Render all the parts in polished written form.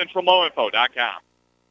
QuicksCentralMowInfo.com.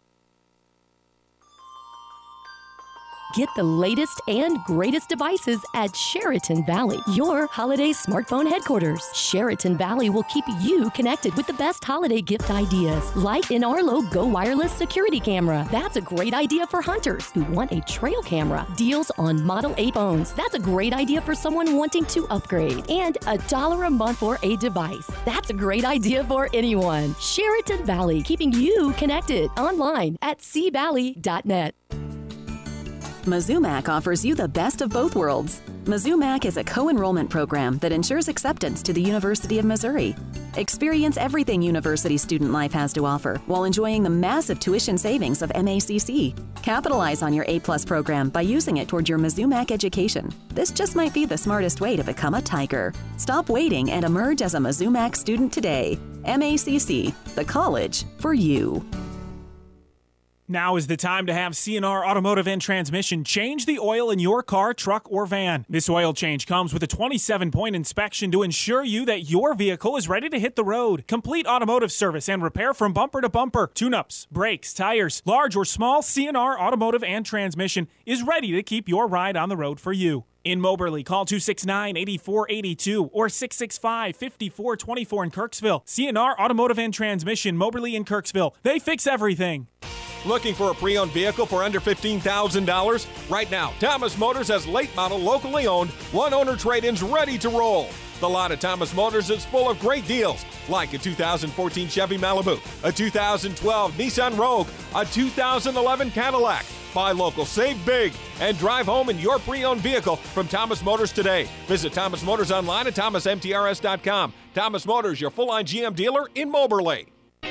Get the latest and greatest devices at Sheraton Valley, your holiday smartphone headquarters. Sheraton Valley will keep you connected with the best holiday gift ideas, like an Arlo Go Wireless security camera. That's a great idea for hunters who want a trail camera. Deals on Model 8 phones. That's a great idea for someone wanting to upgrade. And $1 a month for a device. That's a great idea for anyone. Sheraton Valley, keeping you connected online at cvalley.net. Mizzou Mac offers you the best of both worlds. Mizzou Mac is a co-enrollment program that ensures acceptance to the University of Missouri. Experience everything university student life has to offer while enjoying the massive tuition savings of MACC. Capitalize on your A+ program by using it toward your Mizzou Mac education. This just might be the smartest way to become a Tiger. Stop waiting and emerge as a Mizzou Mac student today. MACC, the college for you. Now is the time to have C&R Automotive and Transmission change the oil in your car, truck, or van. This oil change comes with a 27-point inspection to ensure you that your vehicle is ready to hit the road. Complete automotive service and repair from bumper to bumper. Tune-ups, brakes, tires, large or small, C&R Automotive and Transmission is ready to keep your ride on the road for you. In Moberly, call 269-8482 or 665-5424 in Kirksville. C&R Automotive and Transmission, Moberly and Kirksville. They fix everything. Looking for a pre-owned vehicle for under $15,000? Right now, Thomas Motors has late model, locally owned, one-owner trade-ins ready to roll. The lot at Thomas Motors is full of great deals, like a 2014 Chevy Malibu, a 2012 Nissan Rogue, a 2011 Cadillac. Buy local, save big, and drive home in your pre-owned vehicle from Thomas Motors today. Visit Thomas Motors online at thomasmtrs.com. Thomas Motors, your full-line GM dealer in Moberly.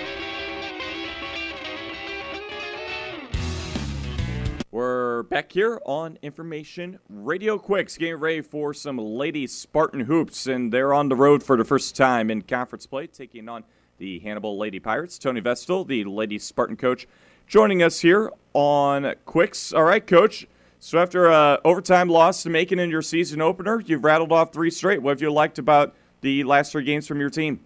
We're back here on Information Radio Quicks, getting ready for some Lady Spartan hoops, and they're on the road for the first time in conference play, taking on the Hannibal Lady Pirates. Tony Vestal, the Lady Spartan coach, joining us here on Quicks. All right, Coach, so after an overtime loss to Macon in your season opener, you've rattled off 3 straight. What have you liked about the last 3 games from your team?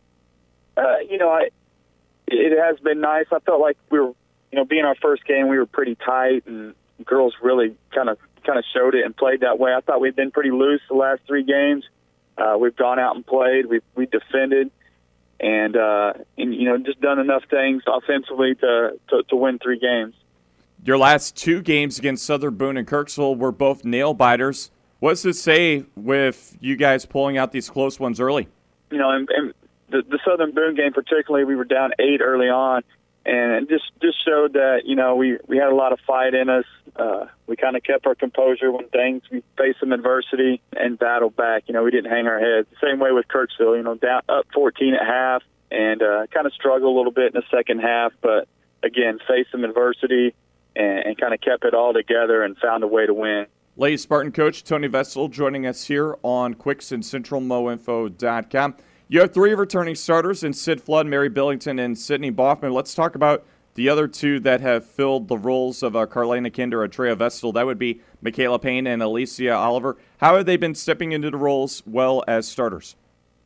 It has been nice. I felt like we were, being our first game, we were pretty tight, and girls really kind of showed it and played that way. I thought we'd been pretty loose the last 3 games. We've gone out and played. We defended, and just done enough things offensively to win 3 games. Your last 2 games against Southern Boone and Kirksville were both nail biters. What does it say with you guys pulling out these close ones early? And the Southern Boone game particularly, we were down 8 early on. And it just showed that, we had a lot of fight in us. We kind of kept our composure when we faced some adversity and battled back. We didn't hang our heads. The same way with Kirksville, down up 14 at half and kind of struggled a little bit in the second half. But, again, faced some adversity and kind of kept it all together and found a way to win. Lady Spartan coach Tony Vestal joining us here on Quicks and CentralMowInfo.com. You have 3 returning starters in Sid Flood, Mary Billington, and Sydney Boffman. Let's talk about the other 2 that have filled the roles of Carlena Kinder and Treya Vestal. That would be Michaela Payne and Alicia Oliver. How have they been stepping into the roles well as starters?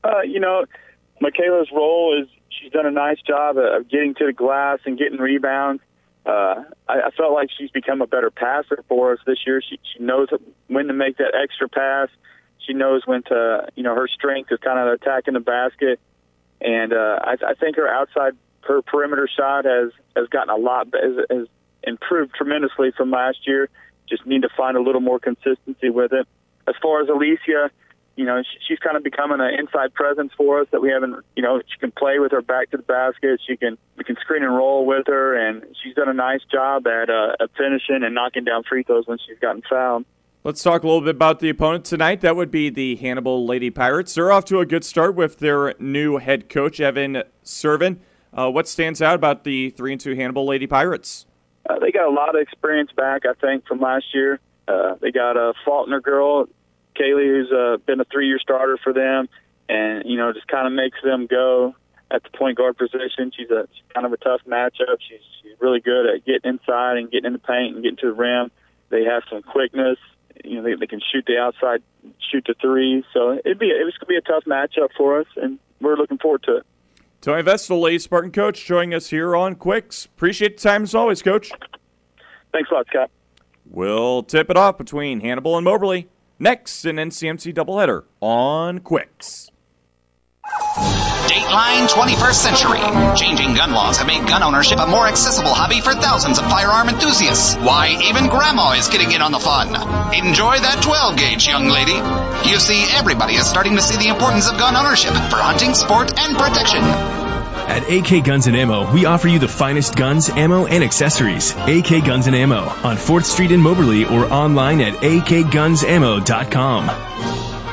Michaela's role is she's done a nice job of getting to the glass and getting rebounds. I felt like she's become a better passer for us this year. She knows when to make that extra pass. She knows when to, her strength is kind of attacking the basket. And I think her perimeter shot has gotten has improved tremendously from last year. Just need to find a little more consistency with it. As far as Alicia, she's kind of becoming an inside presence for us that we haven't, she can play with her back to the basket. We can screen and roll with her, and she's done a nice job at finishing and knocking down free throws when she's gotten fouled. Let's talk a little bit about the opponent tonight. That would be the Hannibal Lady Pirates. They're off to a good start with their new head coach, Evan Servin. What stands out about the 3-2 Hannibal Lady Pirates? They got a lot of experience back, I think, from last year. They got a Faulkner girl, Kaylee, who's been a 3-year starter for them, and, just kind of makes them go at the point guard position. She's kind of a tough matchup. She's really good at getting inside and getting in the paint and getting to the rim. They have some quickness. They can shoot the outside, shoot the 3. So it was going to be a tough matchup for us, and we're looking forward to it. Tony Vestal, Lady Spartan coach, joining us here on Quicks. Appreciate the time as always, Coach. Thanks a lot, Scott. We'll tip it off between Hannibal and Moberly. Next, an NCMC doubleheader on Quicks. Dateline 21st Century. Changing gun laws have made gun ownership a more accessible hobby for thousands of firearm enthusiasts. Why, even Grandma is getting in on the fun. Enjoy that 12-gauge, young lady. You see, everybody is starting to see the importance of gun ownership for hunting, sport, and protection. At AK Guns & Ammo, we offer you the finest guns, ammo, and accessories. AK Guns & Ammo on 4th Street in Moberly or online at akgunsammo.com.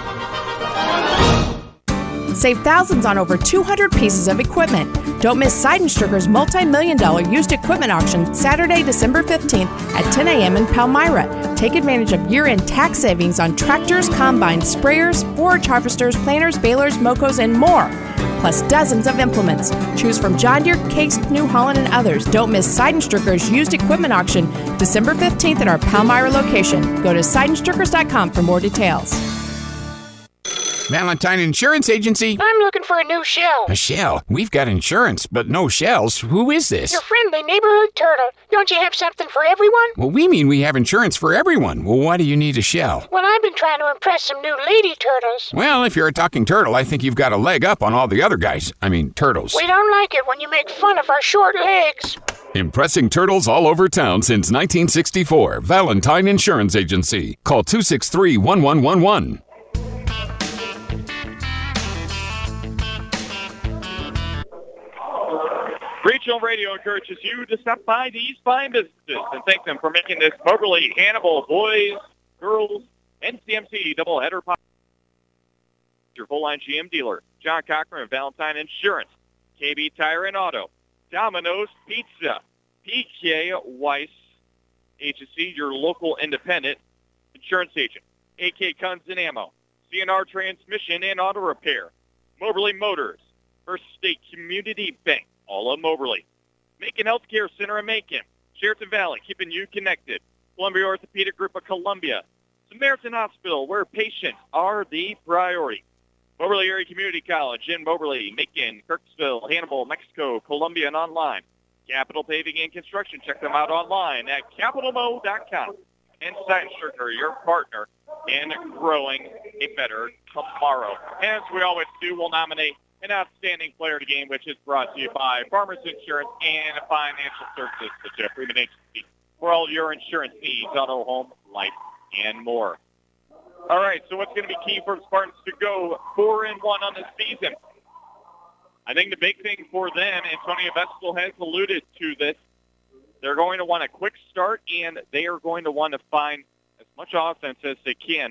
Save thousands on over 200 pieces of equipment. Don't miss Seidenstrucker's multi-million-dollar used equipment auction Saturday, December 15th at 10 a.m. in Palmyra. Take advantage of year-end tax savings on tractors, combines, sprayers, forage harvesters, planters, balers, mocos, and more. Plus dozens of implements. Choose from John Deere, Case, New Holland, and others. Don't miss Seidenstrucker's used equipment auction December 15th at our Palmyra location. Go to Seidenstruckers.com for more details. Valentine Insurance Agency. I'm looking for a new shell. A shell? We've got insurance, but no shells. Who is this? Your friendly neighborhood turtle. Don't you have something for everyone? Well, we mean we have insurance for everyone. Well, why do you need a shell? Well, I've been trying to impress some new lady turtles. Well, if you're a talking turtle, I think you've got a leg up on all the other guys. I mean, turtles. We don't like it when you make fun of our short legs. Impressing turtles all over town since 1964. Valentine Insurance Agency. Call 263-1111. Regional Radio encourages you to stop by these fine businesses and thank them for making this Moberly Hannibal boys, girls, NCMC doubleheader possible. Your full-line GM dealer, John Cochran of Valentine Insurance, KB Tire and Auto, Domino's Pizza, PK Weiss Agency, your local independent insurance agent, AK Guns and Ammo, CNR Transmission and Auto Repair, Moberly Motors, First State Community Bank, all of Moberly, Macon Healthcare Center in Macon, Sheraton Valley, keeping you connected, Columbia Orthopedic Group of Columbia, Samaritan Hospital, where patients are the priority, Moberly Area Community College in Moberly, Macon, Kirksville, Hannibal, Mexico, Columbia, and online, Capital Paving and Construction. Check them out online at capitalmo.com. And Seidenstrucker, your partner in growing a better tomorrow. As we always do, we'll nominate an outstanding player of the game, which is brought to you by Farmers Insurance and Financial Services, the Jeff Freeman Agency, for all your insurance needs, auto, home, life, and more. All right, so what's going to be key for the Spartans to go 4-1 on this season? I think the big thing for them, Antonio Vestal has alluded to this, they're going to want a quick start, and they are going to want to find as much offense as they can.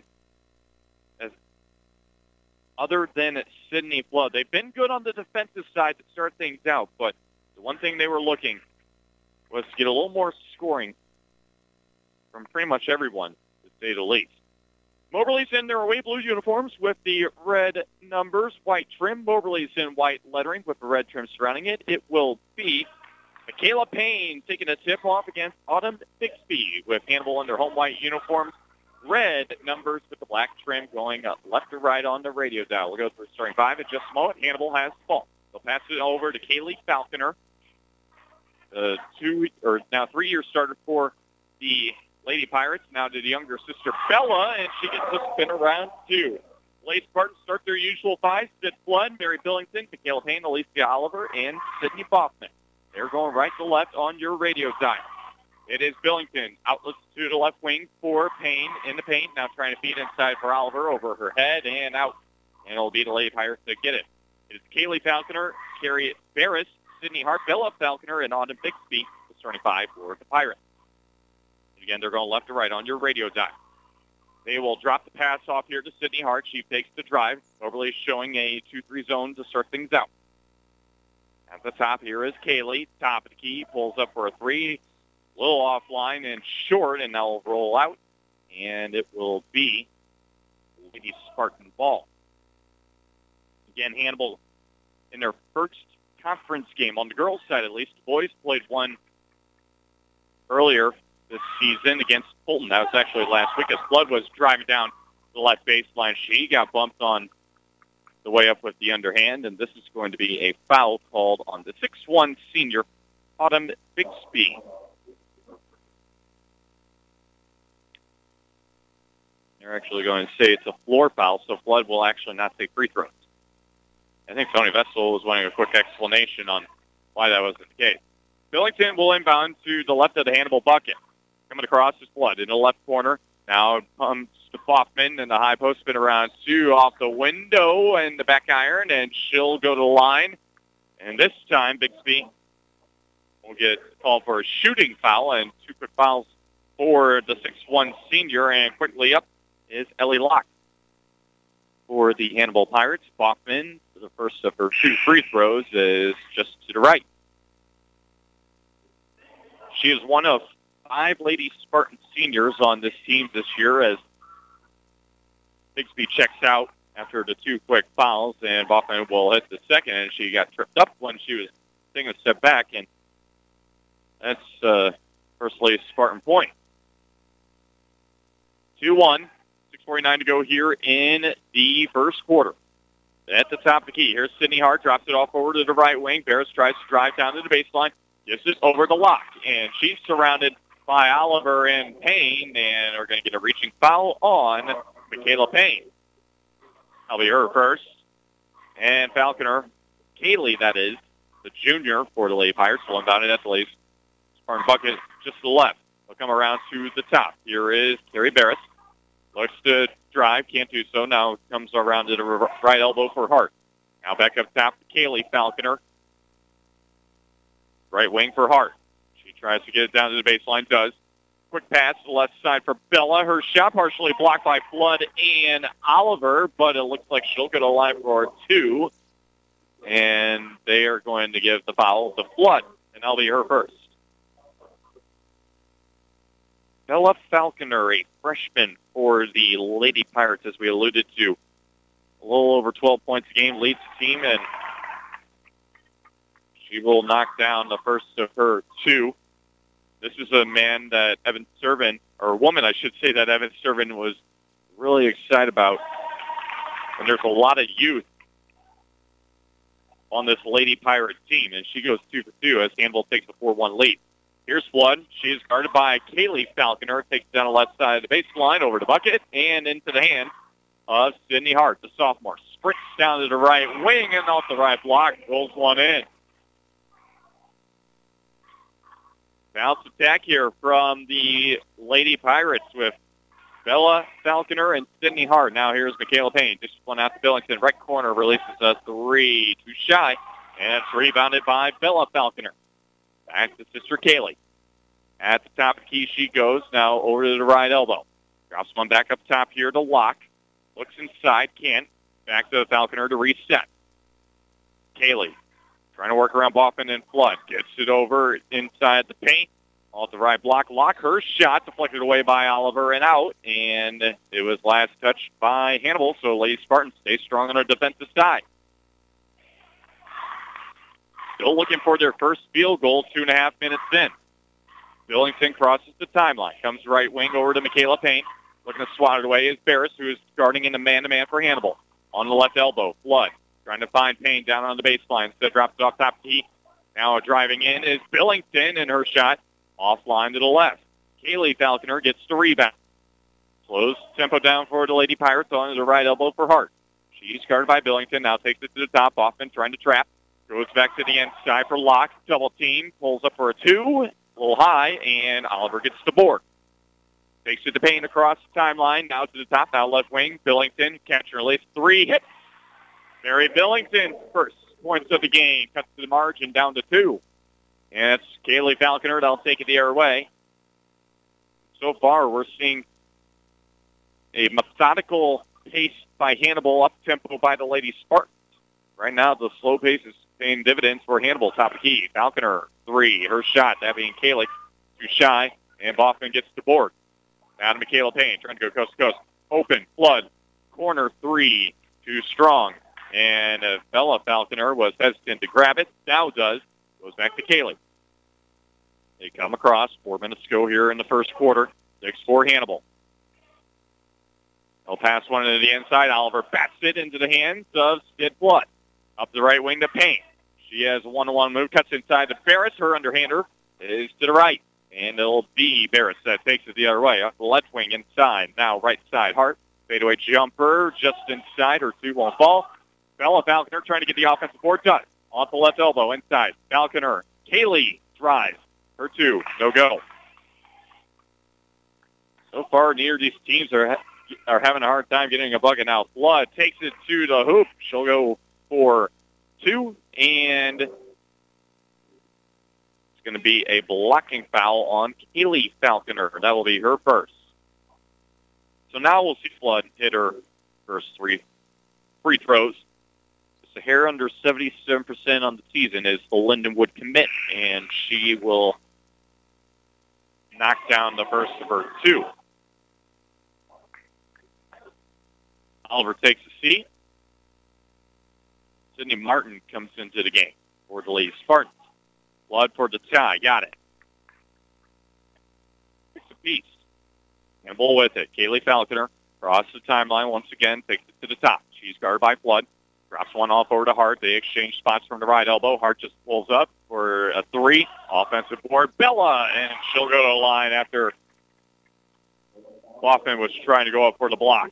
Other than Sydney Flood. They've been good on the defensive side to start things out, but the one thing they were looking was to get a little more scoring from pretty much everyone, to say the least. Moberly's in their away blue uniforms with the red numbers, white trim. Moberly's in white lettering with the red trim surrounding it. It will be Michaela Payne taking a tip-off against Autumn Bixby with Hannibal in their home white uniforms. Red numbers with the black trim going up left to right on the radio dial. We'll go through starting five in just a moment. Hannibal has the ball. They'll pass it over to Kaylee Falconer, now 3-year starter for the Lady Pirates. Now to the younger sister Bella, and she gets a spin around two. Lady Spartans start their usual five: Sid Flood, Mary Billington, Michaela Payne, Alicia Oliver, and Sydney Boffman. They're going right to left on your radio dial. It is Billington. Outlets to the left wing for Payne in the paint. Now trying to feed inside for Oliver over her head and out. And it'll be the Lady Pirates to get it. It is Kaylee Falconer, Carrie Barris, Sydney Hart, Bella Falconer, and Autumn Bixby, the starting five for the Pirates. And again, they're going left to right on your radio dial. They will drop the pass off here to Sydney Hart. She takes the drive. Overly showing a 2-3 zone to start things out. At the top here is Kaylee. Top of the key. Pulls up for a three. A little offline and short, and now will roll out. And it will be Lady Spartan ball. Again, Hannibal in their first conference game, on the girls' side at least. The boys played one earlier this season against Fulton. That was actually last week as Flood was driving down the left baseline. She got bumped on the way up with the underhand, and this is going to be a foul called on the 6'1 senior, Autumn Bixby. They're actually going to say it's a floor foul, so Flood will actually not take free throws. I think Tony Vessel was wanting a quick explanation on why that wasn't the case. Billington will inbound to the left of the Hannibal bucket. Coming across is Flood in the left corner. Now it comes to Hoffman, and the high post spin around two off the window and the back iron, and she'll go to the line. And this time, Bixby will get called for a shooting foul, and two quick fouls for the 6'1 senior, and quickly up is Ellie Locke. For the Hannibal Pirates, Hoffman, the first of her 2 free throws, is just to the right. She is one of 5 Lady Spartan seniors on this team this year, as Bixby checks out after the 2 quick fouls, and Hoffman will hit the second, and she got tripped up when she was taking a step back, and that's first Lady Spartan point. 2-1, 6:49 to go here in the first quarter. At the top of the key, here's Sydney Hart, drops it off over to the right wing. Barris tries to drive down to the baseline, gives it over the Locke, and she's surrounded by Oliver and Payne, and are going to get a reaching foul on Michaela Payne. That'll be her first. And Falconer, Kaylee, that is, the junior for the Lady Pirates, will inbound it at the Lady Spartan bucket just to the left. They'll come around to the top. Here is Carrie Barris. Looks to drive, can't do so. Now comes around to the right elbow for Hart. Now back up top to Kaylee Falconer. Right wing for Hart. She tries to get it down to the baseline, does. Quick pass to the left side for Bella. Her shot partially blocked by Flood and Oliver, but it looks like she'll go to line for 2. And they are going to give the foul to Flood, and that'll be her first. Bella Falconer, a freshman for the Lady Pirates, as we alluded to. A little over 12 points a game, leads the team, and she will knock down the first of her 2. This is a man that Evan Servin, or a woman, I should say, that Evan Servin was really excited about. And there's a lot of youth on this Lady Pirate team, and she goes 2 for 2 as Hannibal takes a 4-1 lead. Here's Flood. She is guarded by Kaylee Falconer. Takes down the left side of the baseline over the bucket and into the hand of Sydney Hart, the sophomore. Sprints down to the right wing and off the right block. Goes one in. Bounce attack here from the Lady Pirates with Bella Falconer and Sydney Hart. Now here's Michaela Payne. Just one out to Billington. Right corner releases a 3. Too shy. And it's rebounded by Bella Falconer. Back to sister Kaylee. At the top of the key she goes. Now over to the right elbow. Drops one back up top here to Locke. Looks inside. Can't. Back to Falconer to reset. Kaylee trying to work around Boffin and Flood. Gets it over inside the paint. Off the right block. Locke, her shot deflected away by Oliver and out. And it was last touched by Hannibal. So Lady Spartans stay strong on our defensive side. Still looking for their first field goal 2.5 minutes in. Billington crosses the timeline. Comes right wing over to Michaela Payne. Looking to swat it away is Barris, who is guarding in the man-to-man for Hannibal. On the left elbow, Flood trying to find Payne down on the baseline. Instead drops it off top key. Now driving in is Billington, and her shot offline to the left. Kaylee Falconer gets the rebound. Slows tempo down for the Lady Pirates on the right elbow for Hart. She's guarded by Billington. Now takes it to the top. Hoffman trying to trap. Goes back to the inside for Locke. Double team. Pulls up for a 2. A little high, and Oliver gets the board. Takes it to Payne across the timeline. Now to the top. Now left wing. Billington. Catch and release. 3 hits. Mary Billington, first points of the game. Cuts to the margin down to 2. And it's Kaylee Falconer that'll take it the other way. So far, we're seeing a methodical pace by Hannibal, up-tempo by the Lady Spartans. Right now, the slow pace is paying dividends for Hannibal. Top of key. Falconer, 3. Her shot, that being Kaylee. Too shy, and Boffman gets the board. Now to Michaela Payne, trying to go coast to coast. Open, Flood, corner 3. Too strong. And Bella Falconer was hesitant to grab it. Now does. Goes back to Kaylee. They come across. 4 minutes to go here in the first quarter. 6-4 Hannibal. He'll pass one into the inside. Oliver bats it into the hands of Skid Blood. Up the right wing to Payne. She has a one-on-one move, cuts inside to Barris. Her underhander is to the right. And it'll be Barris that takes it the other way. Up the left wing inside. Now right side. Hart. Fadeaway jumper just inside. Her two won't fall. Bella Falconer trying to get the offensive board. Does. Off the left elbow inside. Falconer. Kaylee drives. Her two. No go. So far, neither of these teams are having a hard time getting a bucket now. Flood takes it to the hoop. She'll go for two, and it's going to be a blocking foul on Kaylee Falconer. That will be her first. So now we'll see Flood hit her first three free throws. Just a hair under 77% on the season is the Lindenwood commit, and she will knock down the first of her two. Oliver takes a seat. Sydney Martin comes into the game for the Lady Spartans. Flood for the tie. Got it. Takes a piece. Campbell with it. Kaylee Falconer crosses the timeline once again. Takes it to the top. She's guarded by Flood. Drops one off over to Hart. They exchange spots from the right elbow. Hart just pulls up for a three. Offensive board. Bella, and she'll go to the line after Hoffman was trying to go up for the block.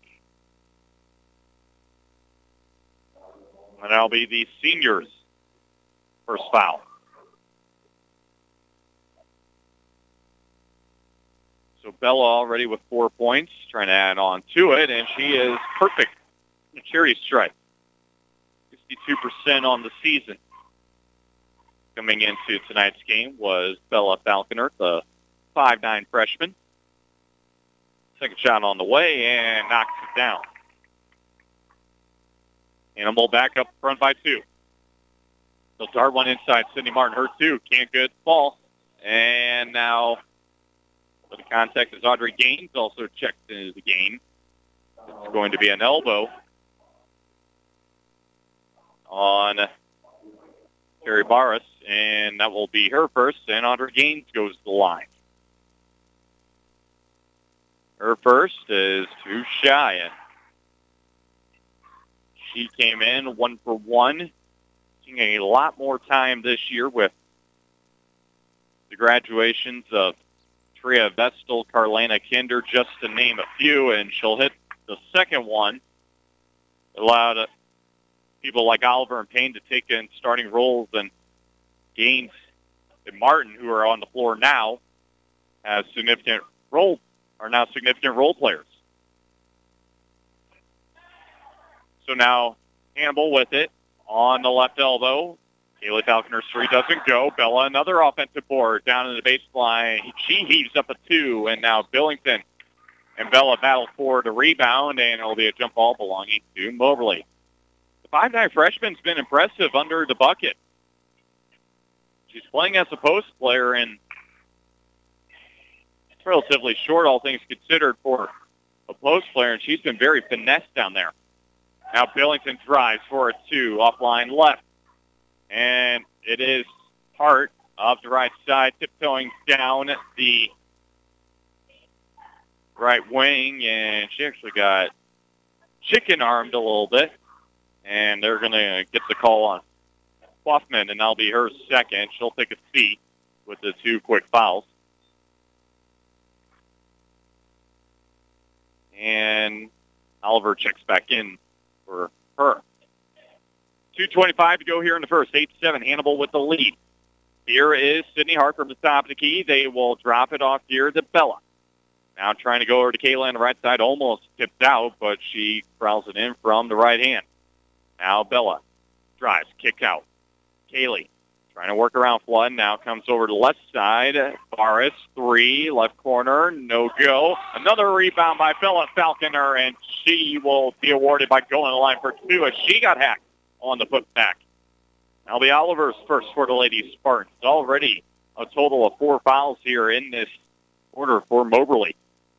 And that'll be the seniors' first foul. So Bella already with 4 points, trying to add on to it, and she is perfect. A cherry stripe. 62% on the season. Coming into tonight's game was Bella Falconer, the 5'9" freshman. Second shot on the way, and knocks it down. Animal back up front by two. They'll dart one inside. Sydney Martin, her two. Can't good. Fall. And now, for the contact is Audrey Gaines. Also checked into the game. It's going to be an elbow on Terry Barris. And that will be her first. And Audrey Gaines goes to the line. Her first is too shy. She came in 1 for 1, seeing a lot more time this year with the graduations of Tria Vestal, Carlana Kinder, just to name a few, and she'll hit the second one. It allowed people like Oliver and Payne to take in starting roles, and Gaines and Martin, who are on the floor now, are now significant role players. So now Hannibal with it on the left elbow. Kaylee Falconer's three doesn't go. Bella, another offensive board down in the baseline. She heaves up a two, and now Billington and Bella battle for the rebound, and it'll be a jump ball belonging to Moberly. The 5'9" freshman's been impressive under the bucket. She's playing as a post player, and it's relatively short, all things considered, for a post player, and she's been very finessed down there. Now Billington drives for a two, offline left. And it is Hart off the right side, tiptoeing down the right wing, and she actually got chicken-armed a little bit. And they're going to get the call on Hoffman, and that'll be her second. She'll take a seat with the two quick fouls. And Oliver checks back in for her. 2:25 to go here in the first. 8-7, Hannibal with the lead. Here is Sydney Hart from the top of the key. They will drop it off here to Bella. Now trying to go over to Kayla on the right side. Almost tipped out, but she fouls it in from the right hand. Now Bella drives, kick out. Kaylee trying to work around Flood. Now comes over to the left side. Barris, three, left corner, no go. Another rebound by Bella Falconer, and she will be awarded by going to the line for two as she got hacked on the putback. Now the Oliver's first for the Lady Spartans. Already a total of 4 fouls here in this quarter for Moberly.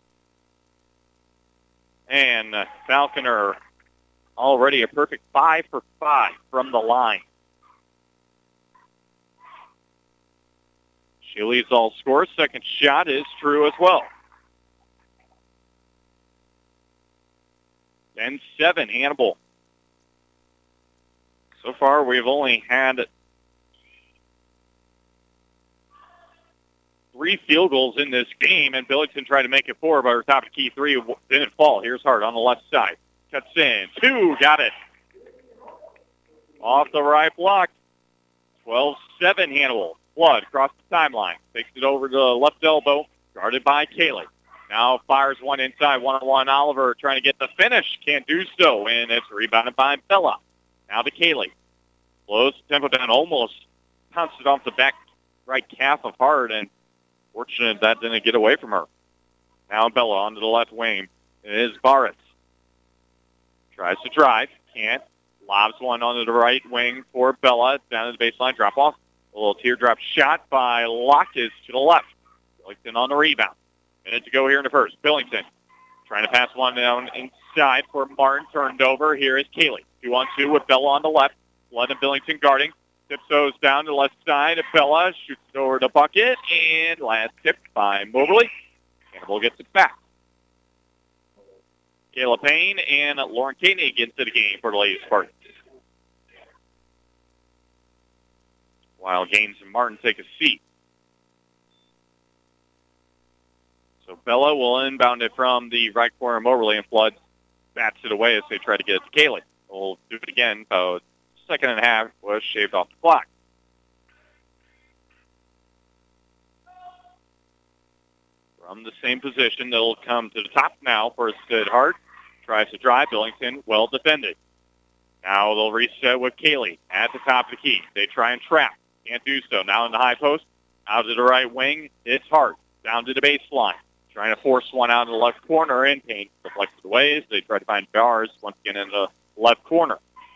And Falconer already a perfect 5 for 5 from the line. She leads all scores. Second shot is true as well. 10-7 Hannibal. So far, we've only had 3 field goals in this game, and Billington tried to make it 4, but her top of the key 3 didn't fall. Here's Hart on the left side. Cuts in. 2, got it. Off the right block. 12-7 Hannibal. Flood across the timeline. Takes it over to the left elbow. Guarded by Kaylee. Now fires one inside. 1-on-1 Oliver trying to get the finish. Can't do so, and it's rebounded by Bella. Now to Kaylee. Slows the tempo down. Almost pounced it off the back right calf of Hart, and fortunate that didn't get away from her. Now Bella onto the left wing. It is Barretts. Tries to drive. Can't. Lobs one onto the right wing for Bella. Down to the baseline. Drop off. A little teardrop shot by Lockus to the left. Billington on the rebound. Minute to go here in the first. Billington trying to pass one down inside for Martin. Turned over. Here is Kaylee. 2-on-2 with Bella on the left. Flood and Billington guarding. Tips those down to the left side. Bella shoots it over the bucket. And last tip by Moberly. Hannibal gets it back. Kayla Payne and Lauren Koenig into the game for the Lady Spartans. While Gaines and Martin take a seat. So Bella will inbound it from the right corner of Moberly, and Flood bats it away as they try to get it to Kaylee. We'll do it again. Second and a half was shaved off the clock. From the same position, they'll come to the top now for Sid Hart. Tries to drive. Billington, well defended. Now they'll reset with Kaylee at the top of the key. They try and trap. Can't do so. Now in the high post. Out to the right wing. It's Hart. Down to the baseline. Trying to force one out in the left corner. And Payne deflects it away as they try to find Bars once again in the left corner.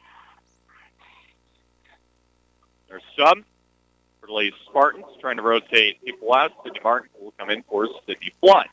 Their sub for the Lady Spartans, trying to rotate people out. Sydney Martin will come in for Sydney Flood.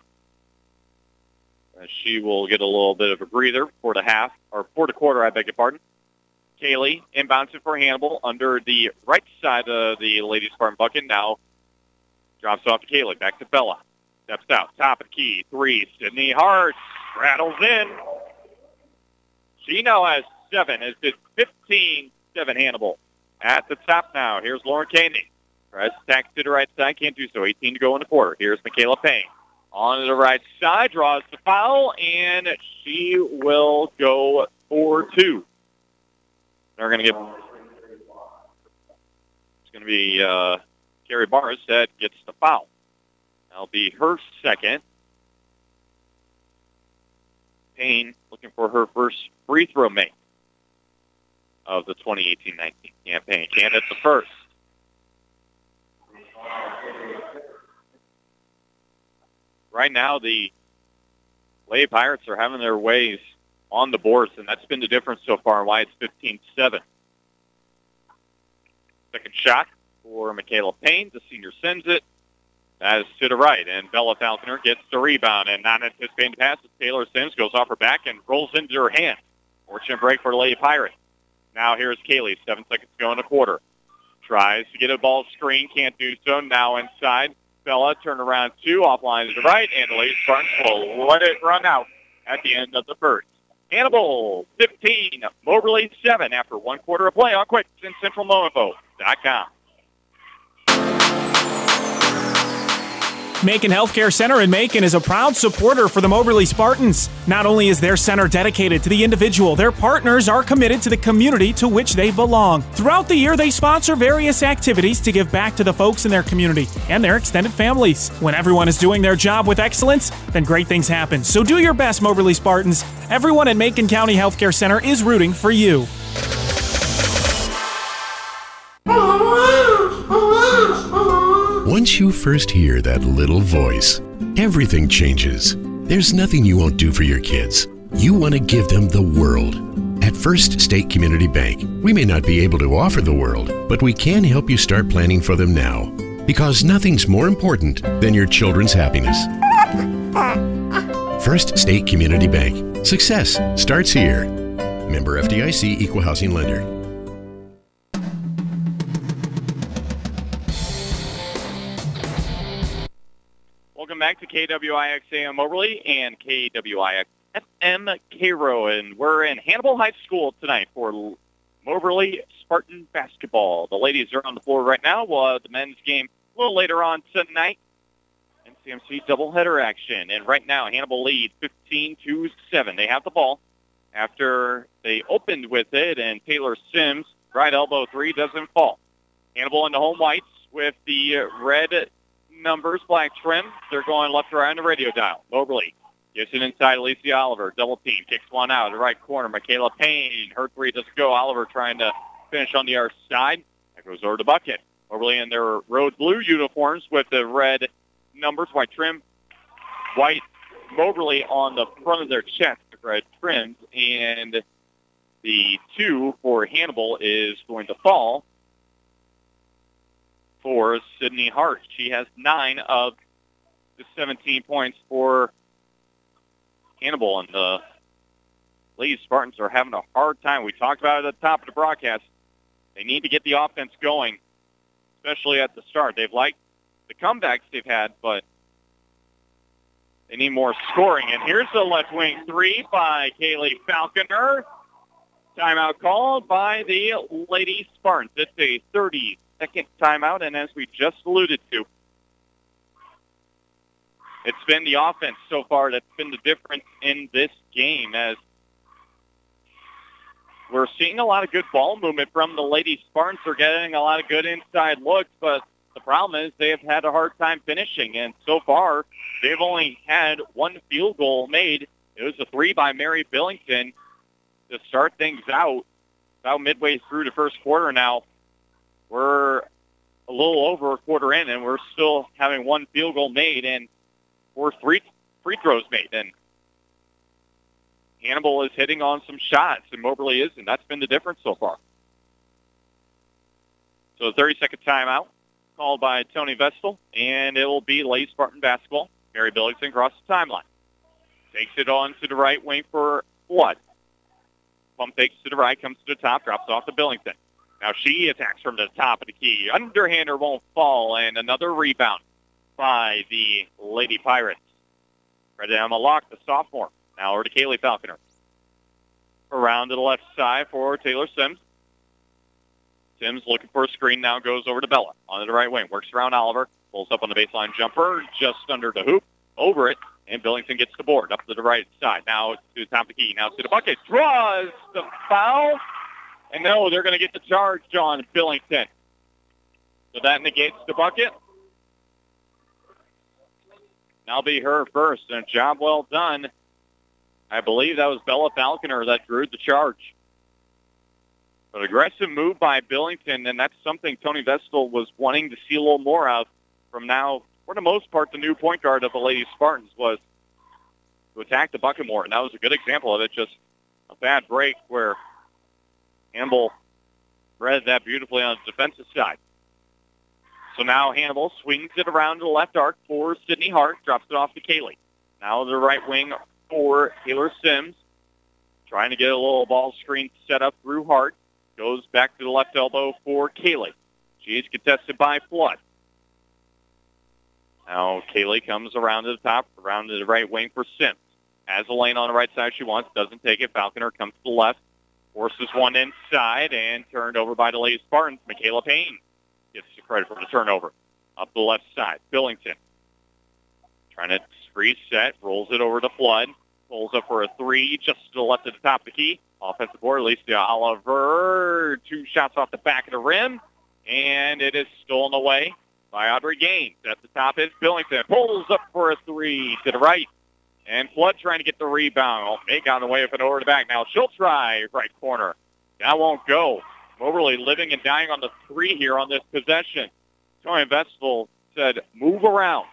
She will get a little bit of a breather for the quarter, I beg your pardon. Kaylee inbounds it for Hannibal under the right side of the Lady Spartan bucket. Now drops off to Kaylee. Back to Bella. Steps out. Top of the key. 3. Sydney Hart rattles in. She now has 7. It's 15-7 Hannibal. At the top now, here's Lauren Koenig. Tries to tack to the right side, can't do so. 18 to go in the quarter. Here's Michaela Payne. On to the right side, draws the foul, and she will go for 2. They're going to get... It's going to be Carrie Barnes that gets the foul. That'll be her second. Payne looking for her first free throw make of the 2018-19 campaign. And it's the first. Right now, the Lady Pirates are having their ways on the boards, and that's been the difference so far and why it's 15-7. Second shot for Michaela Payne. The senior sends it. That is to the right, and Bella Falconer gets the rebound, and not anticipating the pass. Taylor Sims goes off her back and rolls into her hand. Fortunate break for the Lady Pirates. Now here's Kaylee, 7 seconds to go in the quarter. Tries to get a ball screen, can't do so. Now inside, Bella turned around 2, offline to the right, and the Lady Spartans will let it run out at the end of the first. Hannibal 15, Moberly 7 after 1 quarter of play on Quicks and CentralMoinville.com. Macon Healthcare Center in Macon is a proud supporter for the Moberly Spartans. Not only is their center dedicated to the individual, their partners are committed to the community to which they belong. Throughout the year, they sponsor various activities to give back to the folks in their community and their extended families. When everyone is doing their job with excellence, then great things happen. So do your best, Moberly Spartans. Everyone at Macon County Healthcare Center is rooting for you. Once you first hear that little voice, everything changes. There's nothing you won't do for your kids. You want to give them the world. At First State Community Bank, we may not be able to offer the world, but we can help you start planning for them now. Because nothing's more important than your children's happiness. First State Community Bank. Success starts here. Member FDIC, Equal Housing Lender. Welcome back to KWIX AM Moberly and KWIX FM Cairo, and we're in Hannibal High School tonight for Moberly Spartan basketball. The ladies are on the floor right now. We'll have the men's game a little later on tonight. NCMC doubleheader action, and right now Hannibal leads 15-7. They have the ball after they opened with it, and Taylor Sims' right elbow three doesn't fall. Hannibal in the home whites with the red numbers, black trim. They're going left to right on the radio dial. Moberly gives it inside Alicia Oliver. Double team. Kicks one out in the right corner. Michaela Payne. Her three doesn't go. Oliver trying to finish on the other side. That goes over the bucket. Moberly in their road blue uniforms with the red numbers, white trim. White Moberly on the front of their chest, red trims. And the 2 for Hannibal is going to fall for Sydney Hart. She has 9 of the 17 points for Hannibal, and the Lady Spartans are having a hard time. We talked about it at the top of the broadcast. They need to get the offense going, especially at the start. They've liked the comebacks they've had, but they need more scoring. And here's the left wing three by Kaylee Falconer. Timeout called by the Lady Spartans. It's a 30-second timeout, and as we just alluded to, it's been the offense so far that's been the difference in this game, as we're seeing a lot of good ball movement from the Lady Spartans. They're getting a lot of good inside looks, but the problem is they have had a hard time finishing, and so far they've only had 1 field goal made. It was a 3 by Mary Billington to start things out. About midway through the first quarter now. We're a little over a quarter in, and we're still having 1 field goal made and 4 free throws made. And Hannibal is hitting on some shots, and Moberly isn't. That's been the difference so far. So a 30-second timeout called by Tony Vestal, and it will be Lady Spartan basketball. Mary Billington across the timeline. Takes it on to the right wing for Flood. Pump fakes to the right, comes to the top, drops off to Billington. Now she attacks from the top of the key. Underhander won't fall, and another rebound by the Lady Pirates. Ready Emma Locke, the sophomore. Now over to Kaylee Falconer. Around to the left side for Taylor Sims. Sims looking for a screen, now goes over to Bella. On the right wing, works around Oliver. Pulls up on the baseline jumper, just under the hoop. Over it, and Billington gets the board. Up to the right side. Now to the top of the key. Now to the bucket. Draws the foul. And no, they're going to get the charge on Billington. So that negates the bucket. Now be her first, and a job well done. I believe that was Bella Falconer that drew the charge. But aggressive move by Billington, and that's something Tony Vestal was wanting to see a little more of from now. For the most part, the new point guard of the Lady Spartans was to attack the bucket more, and that was a good example of it. Just a bad break where Hannibal read that beautifully on the defensive side. So now Hannibal swings it around to the left arc for Sydney Hart, drops it off to Kaylee. Now the right wing for Taylor Sims, trying to get a little ball screen set up through Hart. Goes back to the left elbow for Kaylee. She is contested by Flood. Now Kaylee comes around to the top, around to the right wing for Sims. Has a lane on the right side she wants, doesn't take it. Falconer comes to the left, forces one inside, and turned over by the Lady Spartans. Michaela Payne gets the credit for the turnover. Up the left side, Billington. Trying to reset, rolls it over to Flood. Pulls up for a three, just to the left of the top of the key. Offensive board, Alicia Oliver. 2 shots off the back of the rim, and it is stolen away by Audrey Gaines. At the top is Billington. Pulls up for a three to the right. And Flood trying to get the rebound. May got in the way of it over the back. Now she'll try right corner. That won't go. Moberly living and dying on the three here on this possession. Tony Vestal said, move around.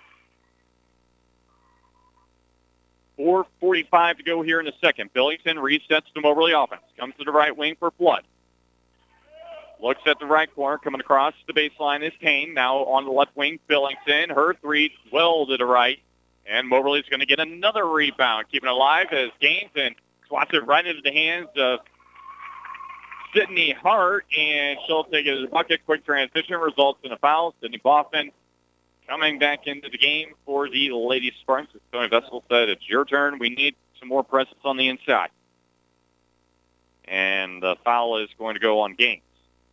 4:45 to go here in the second. Billington resets the Moberly offense. Comes to the right wing for Flood. Looks at the right corner. Coming across the baseline is Payne. Now on the left wing, Billington. Her three well to the right. And Moberly's going to get another rebound. Keeping it alive as Gaines and swats it right into the hands of Sydney Hart. And she'll take it to the bucket. Quick transition results in a foul. Sydney Boffin coming back into the game for the Lady Spartans. Tony Vestal said, it's your turn. We need some more presence on the inside. And the foul is going to go on Gaines.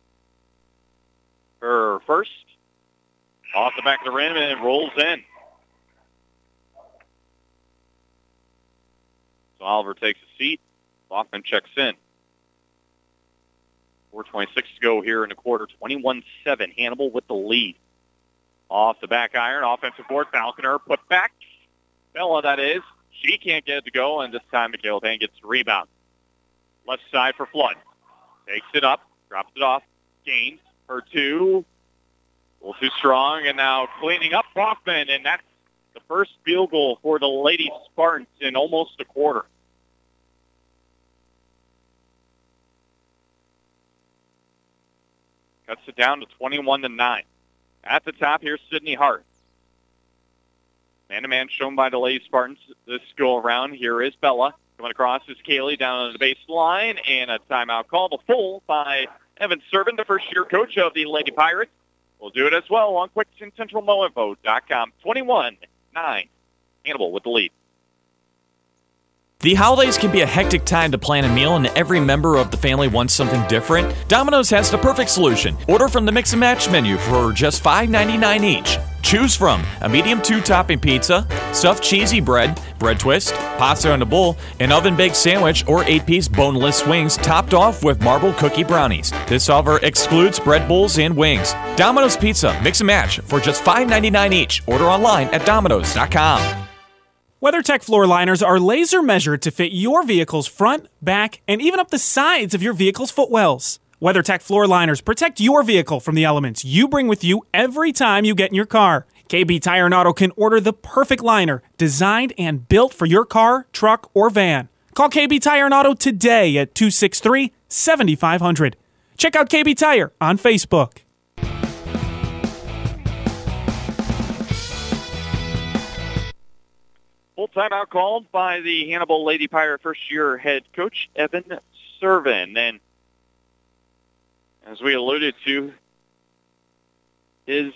Her first, off the back of the rim, and it rolls in. So Oliver takes a seat. Baughman checks in. 4:26 to go here in the quarter. 21-7. Hannibal with the lead. Off the back iron. Offensive board. Falconer put back. Bella, that is. She can't get it to go, and this time Michaela Payne gets the rebound. Left side for Flood. Takes it up. Drops it off. Gaines. Her two. A little too strong, and now cleaning up Baughman, and that's the first field goal for the Lady Spartans in almost a quarter. Cuts it down to 21-9. At the top, here's Sydney Hart. Man-to-man shown by the Lady Spartans this go-around. Here is Bella. Coming across is Kaylee down on the baseline, and a timeout called, a full by Evan Servin, the first-year coach of the Lady Pirates. We'll do it as well on QuickSenCentralMoInfo.com. 21-9. Hannibal with the lead. The holidays can be a hectic time to plan a meal, and every member of the family wants something different. Domino's has the perfect solution. Order from the Mix and Match menu for just $5.99 each. Choose from a medium 2-topping pizza, stuffed cheesy bread, bread twist, pasta in a bowl, an oven-baked sandwich, or 8-piece boneless wings topped off with marble cookie brownies. This offer excludes bread bowls and wings. Domino's Pizza, Mix and Match for just $5.99 each. Order online at Domino's.com. WeatherTech floor liners are laser measured to fit your vehicle's front, back, and even up the sides of your vehicle's footwells. WeatherTech floor liners protect your vehicle from the elements you bring with you every time you get in your car. KB Tire and Auto can order the perfect liner designed and built for your car, truck, or van. Call KB Tire and Auto today at 263-7500. Check out KB Tire on Facebook. Full timeout called by the Hannibal Lady Pirate first-year head coach, Evan Servin. And as we alluded to, his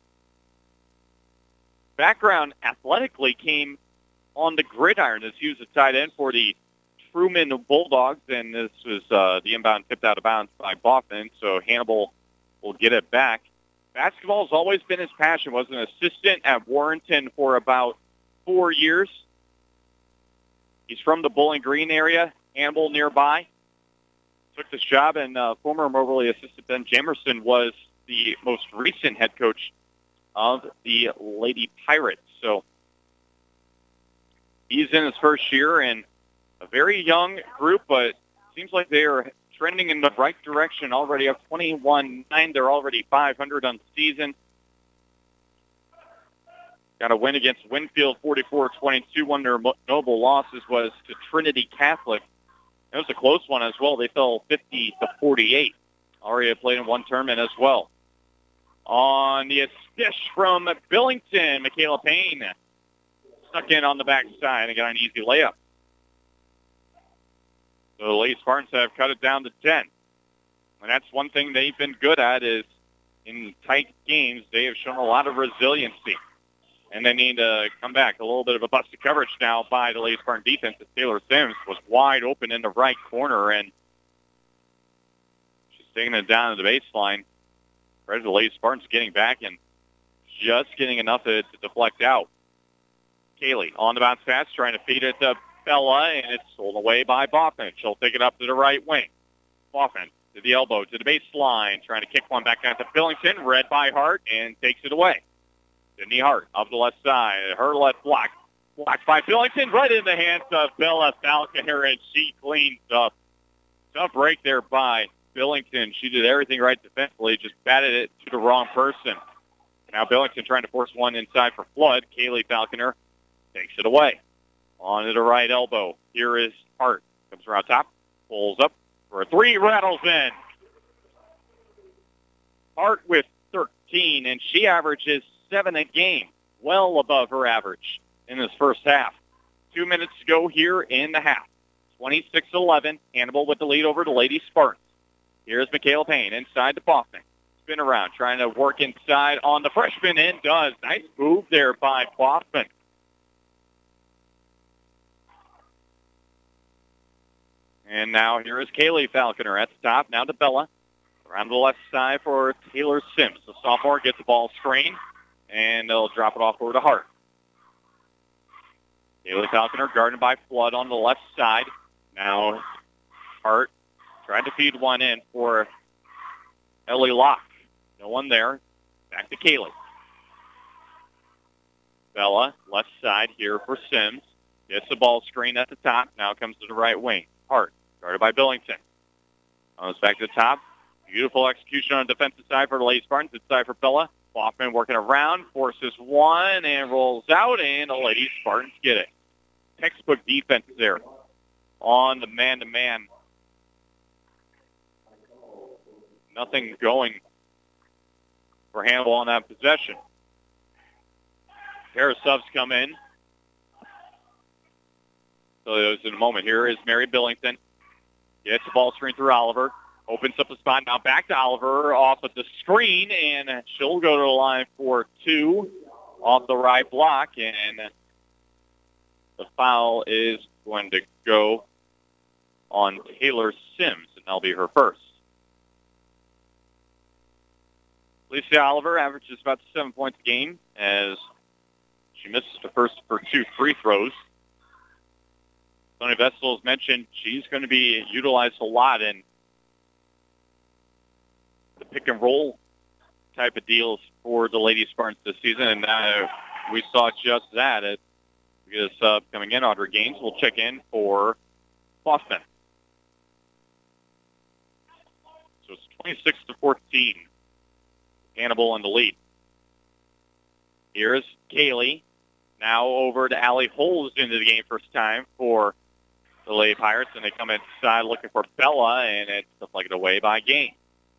background athletically came on the gridiron as he was a tight end for the Truman Bulldogs, and this was the inbound tipped out of bounds by Baughman, so Hannibal will get it back. Basketball has always been his passion. Was an assistant at Warrenton for about 4 years. He's from the Bowling Green area, Hannibal nearby. Took this job, and former Moberly assistant Ben Jamerson was the most recent head coach of the Lady Pirates. So he's in his first year, and a very young group, but seems like they are trending in the right direction already. Up 21-9, they're already 500 on the season. Got a win against Winfield, 44-22. One of their notable losses was to Trinity Catholic. It was a close one as well. They fell 50-48. Already played in one tournament as well. On the assist from Billington, Michaela Payne snuck in on the backside and got an easy layup. So the Lady Spartans have cut it down to 10. And that's one thing they've been good at, is in tight games, they have shown a lot of resiliency. And they need to come back. A little bit of a busted coverage now by the Lady Spartan defense, as Taylor Sims was wide open in the right corner, and she's taking it down to the baseline. Right, the Lady Spartans getting back and just getting enough to deflect out. Kaylee on the bounce pass, trying to feed it to Bella, and it's stolen away by Baughman. She'll take it up to the right wing. Baughman to the elbow, to the baseline, trying to kick one back out to Billington, read by Hart, and takes it away. Sydney Hart up the left side. Her left block. Blocked by Billington, right in the hands of Bella Falconer, and she cleans up. Tough break there by Billington. She did everything right defensively, just batted it to the wrong person. Now Billington trying to force one inside for Flood. Kaylee Falconer takes it away. On to the right elbow. Here is Hart. Comes around top. Pulls up for a three. Rattles in. Hart with 13, and she averages 7 a game. Well above her average in this first half. 2 minutes to go here in the half. 26-11. Hannibal with the lead over the Lady Spartans. Here's Michaela Payne inside to Baughman. Spin around, trying to work inside on the freshman, and does. Nice move there by Baughman. And now here is Kaylee Falconer at the top. Now to Bella. Around the left side for Taylor Sims. The sophomore gets the ball screened, and they'll drop it off over to Hart. Kaylee Falconer guarded by Flood on the left side. Now Hart tried to feed one in for Ellie Locke. No one there. Back to Kaylee. Bella, left side here for Sims. Gets the ball screen at the top. Now comes to the right wing. Hart, guarded by Billington. Comes back to the top. Beautiful execution on the defensive side for the Lady Spartans. Inside for Bella. Hoffman working around, forces one, and rolls out, and the Lady Spartans get it. Textbook defense there on the man-to-man. Nothing going for Hannibal on that possession. Pair of subs come in. So it was in a moment. Here is Mary Billington. Gets the ball screen through Oliver. Opens up the spot. Now back to Oliver off of the screen, and she'll go to the line for two off the right block, and the foul is going to go on Taylor Sims, and that'll be her first. Lisa Oliver averages about 7 points a game as she misses the first of her 2 free throws. Tony Vestal has mentioned she's going to be utilized a lot in the pick-and-roll type of deals for the Lady Spartans this season, and we saw just that. We get a sub coming in. Audrey Gaines will check in for Boston. So it's 26-14. Hannibal in the lead. Here's Kaylee. Now over to Allie Holmes into the game first time for the Lady Pirates, and they come inside looking for Bella, and it's deflected away by Gaines.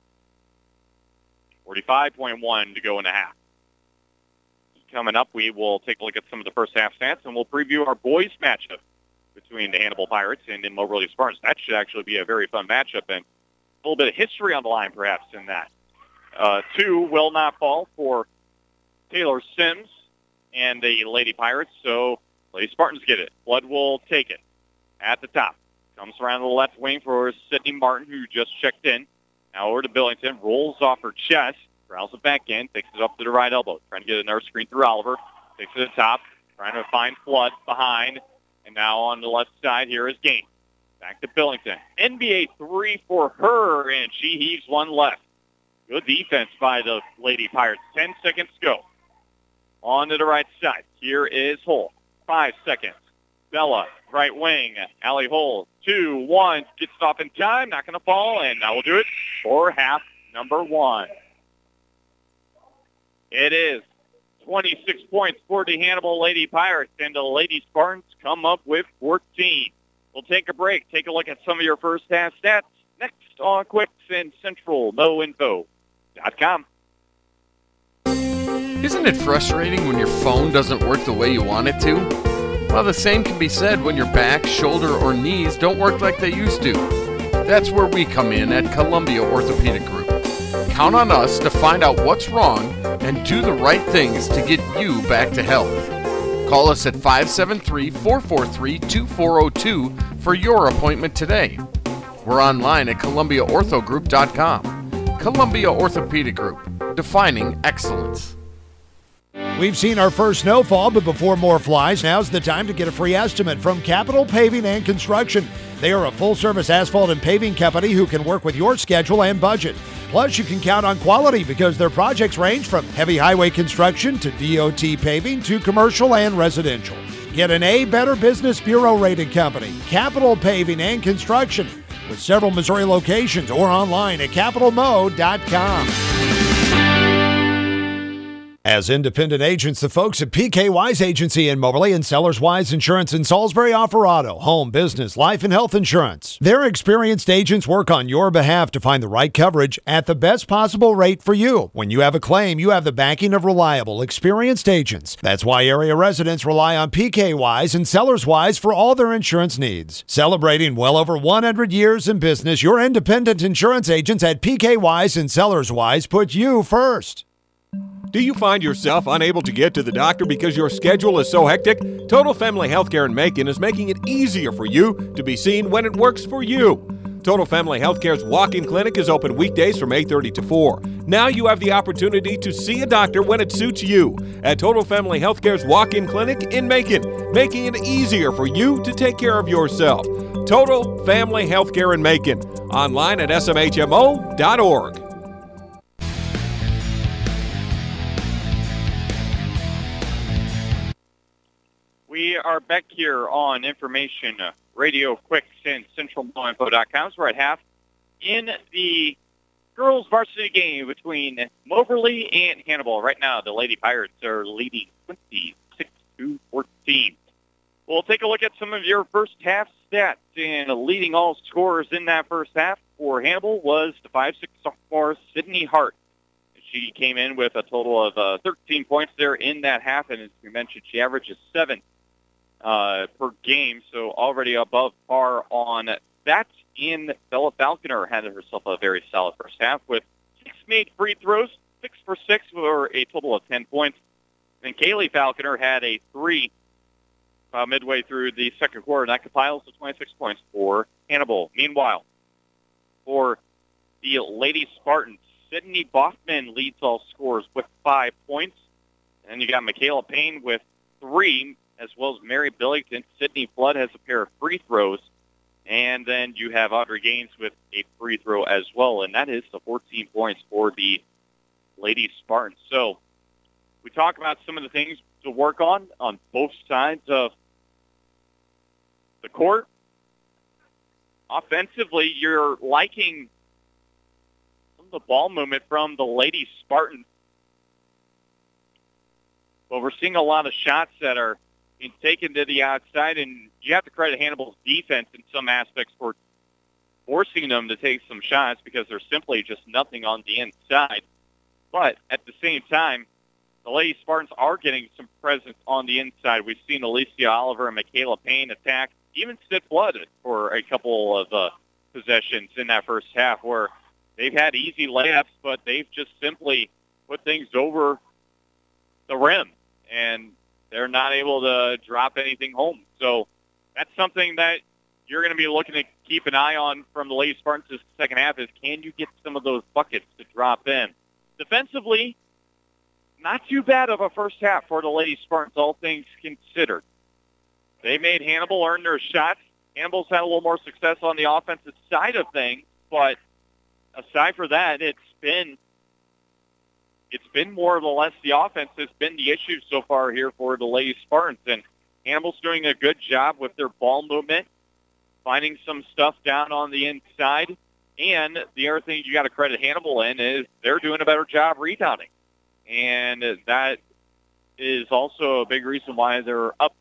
45.1 to go in the half. Coming up, we will take a look at some of the first half stats, and we'll preview our boys matchup between the Hannibal Pirates and the Moberly Spartans. That should actually be a very fun matchup, and a little bit of history on the line, perhaps, in that. 2 will not fall for Taylor Sims and the Lady Pirates, so Lady Spartans get it. Flood will take it at the top. Comes around the left wing for Sydney Martin, who just checked in. Now over to Billington, rolls off her chest, growls it back in, takes it up to the right elbow, trying to get another screen through Oliver, takes it to the top, trying to find Flood behind, and now on the left side here is Gaines. Back to Billington. NBA 3 for her, and she heaves one left. Good defense by the Lady Pirates. 10 seconds to go. On to the right side. Here is Hull. 5 seconds. Bella, right wing. Allie Hull. 2, 1. Gets it off in time. Not going to fall, and that will do it for half number 1. It is 26 points for the Hannibal Lady Pirates, and the Lady Spartans come up with 14. We'll take a break. Take a look at some of your first half stats next on Quicks and Central MoInfo.com. Isn't it frustrating when your phone doesn't work the way you want it to? Well, the same can be said when your back, shoulder, or knees don't work like they used to. That's where we come in at Columbia Orthopedic Group. Count on us to find out what's wrong and do the right things to get you back to health. Call us at 573-443-2402 for your appointment today. We're online at ColumbiaOrthogroup.com. Columbia Orthopedic Group, defining excellence. We've seen our first snowfall, but before more flies, now's the time to get a free estimate from Capital Paving and Construction. They are a full-service asphalt and paving company who can work with your schedule and budget. Plus, you can count on quality because their projects range from heavy highway construction to DOT paving to commercial and residential. Get an A Better Business Bureau rated company, Capital Paving and Construction, with several Missouri locations or online at capitalmo.com. As independent agents, the folks at PK Wise Agency in Moberly and Sellers Wise Insurance in Salisbury offer auto, home, business, life, and health insurance. Their experienced agents work on your behalf to find the right coverage at the best possible rate for you. When you have a claim, you have the backing of reliable, experienced agents. That's why area residents rely on PK Wise and Sellers Wise for all their insurance needs. Celebrating well over 100 years in business, your independent insurance agents at PK Wise and Sellers Wise put you first. Do you find yourself unable to get to the doctor because your schedule is so hectic? Total Family Healthcare in Macon is making it easier for you to be seen when it works for you. Total Family Healthcare's walk-in clinic is open weekdays from 8:30 to 4. Now you have the opportunity to see a doctor when it suits you at Total Family Healthcare's walk-in clinic in Macon, making it easier for you to take care of yourself. Total Family Healthcare in Macon. Online at smhmo.org. We are back here on Information Radio Quicks and CentralMoInfo.com. We're at half in the girls varsity game between Moberly and Hannibal. Right now, the Lady Pirates are leading 26-14. We'll take a look at some of your first half stats. And leading all scorers in that first half for Hannibal was the 5'6" sophomore Sydney Hart. She came in with a total of 13 points there in that half, and as we mentioned, she averages 7 per game, so already above par on that. And Bella Falconer had herself a very solid first half with 6 made free throws, 6 for 6 for a total of 10 points. And Kaylee Falconer had a 3 midway through the second quarter, and that compiles to 26 points for Hannibal. Meanwhile, for the Lady Spartans, Sydney Boffman leads all scorers with 5 points. And then you got Michaela Payne with 3, as well as Mary Billington. Sydney Flood has a pair of free throws. And then you have Audrey Gaines with a free throw as well. And that is the 14 points for the Lady Spartans. So we talk about some of the things to work on both sides of the court. Offensively, you're liking some of the ball movement from the Lady Spartans. But we're seeing a lot of shots that are being taken to the outside, and you have to credit Hannibal's defense in some aspects for forcing them to take some shots because there's simply just nothing on the inside. But at the same time, the Lady Spartans are getting some presence on the inside. We've seen Alicia Oliver and Michaela Payne attack, even Sid Flood for a couple of possessions in that first half where they've had easy layups, but they've just simply put things over the rim, and they're not able to drop anything home. So that's something that you're going to be looking to keep an eye on from the Lady Spartans this second half is, can you get some of those buckets to drop in? Defensively, not too bad of a first half for the Lady Spartans, all things considered. They made Hannibal earn their shots. Hannibal's had a little more success on the offensive side of things, but aside from that, it's been more or less the offense has been the issue so far here for the Lady Spartans. And Hannibal's doing a good job with their ball movement, finding some stuff down on the inside. And the other thing you got to credit Hannibal in is they're doing a better job rebounding. And that is also a big reason why they're up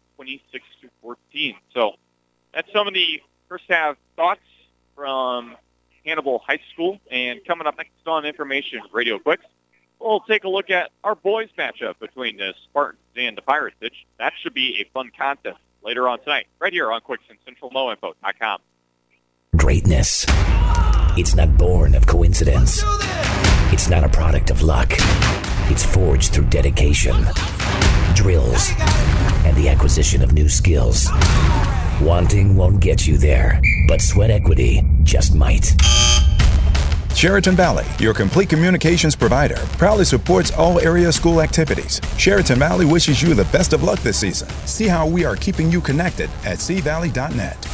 26-14. So that's some of the first half thoughts from Hannibal High School. And coming up next on Information Radio Quicks, we'll take a look at our boys matchup between the Spartans and the Pirates. That should be a fun contest later on tonight, right here on Quicks and CentralMoInfo.com. Greatness. It's not born of coincidence. It's not a product of luck. It's forged through dedication, drills, and the acquisition of new skills. Wanting won't get you there, but sweat equity just might. Sheraton Valley, your complete communications provider, proudly supports all area school activities. Sheraton Valley wishes you the best of luck this season. See how we are keeping you connected at cvalley.net.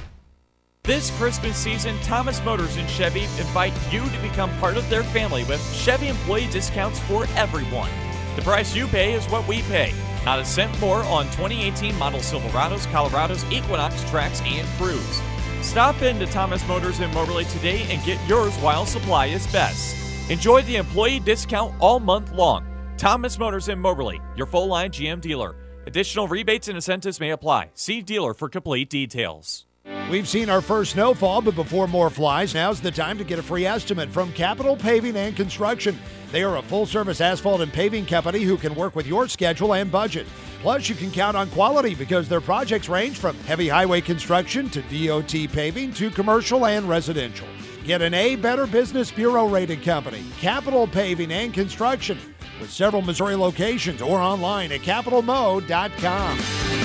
This Christmas season, Thomas Motors and Chevy invite you to become part of their family with Chevy employee discounts for everyone. The price you pay is what we pay. Not a cent more on 2018 model Silverados, Colorados, Equinox, Trax, and Cruise. Stop into Thomas Motors in Moberly today and get yours while supply is best. Enjoy the employee discount all month long. Thomas Motors in Moberly, your full-line GM dealer. Additional rebates and incentives may apply. See dealer for complete details. We've seen our first snowfall, but before more flies, now's the time to get a free estimate from Capital Paving and Construction. They are a full-service asphalt and paving company who can work with your schedule and budget. Plus, you can count on quality because their projects range from heavy highway construction to DOT paving to commercial and residential. Get an A Better Business Bureau rated company, Capital Paving and Construction. with several Missouri locations or online at capitalmo.com.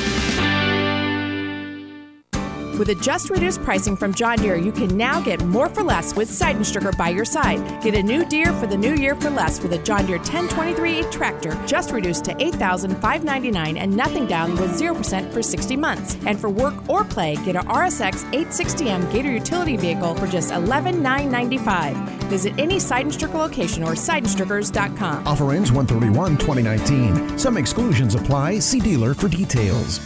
With a just reduced pricing from John Deere, you can now get more for less with Side & Stricker by your side. Get a new Deere for the new year for less with a John Deere 1023 tractor, just reduced to $8,599 and nothing down with 0% for 60 months. And for work or play, get a RSX 860M Gator utility vehicle for just $11,995. Visit any Side & Stricker location or sideandstrickers.com. Offer ends 1/31/2019. Some exclusions apply. See dealer for details.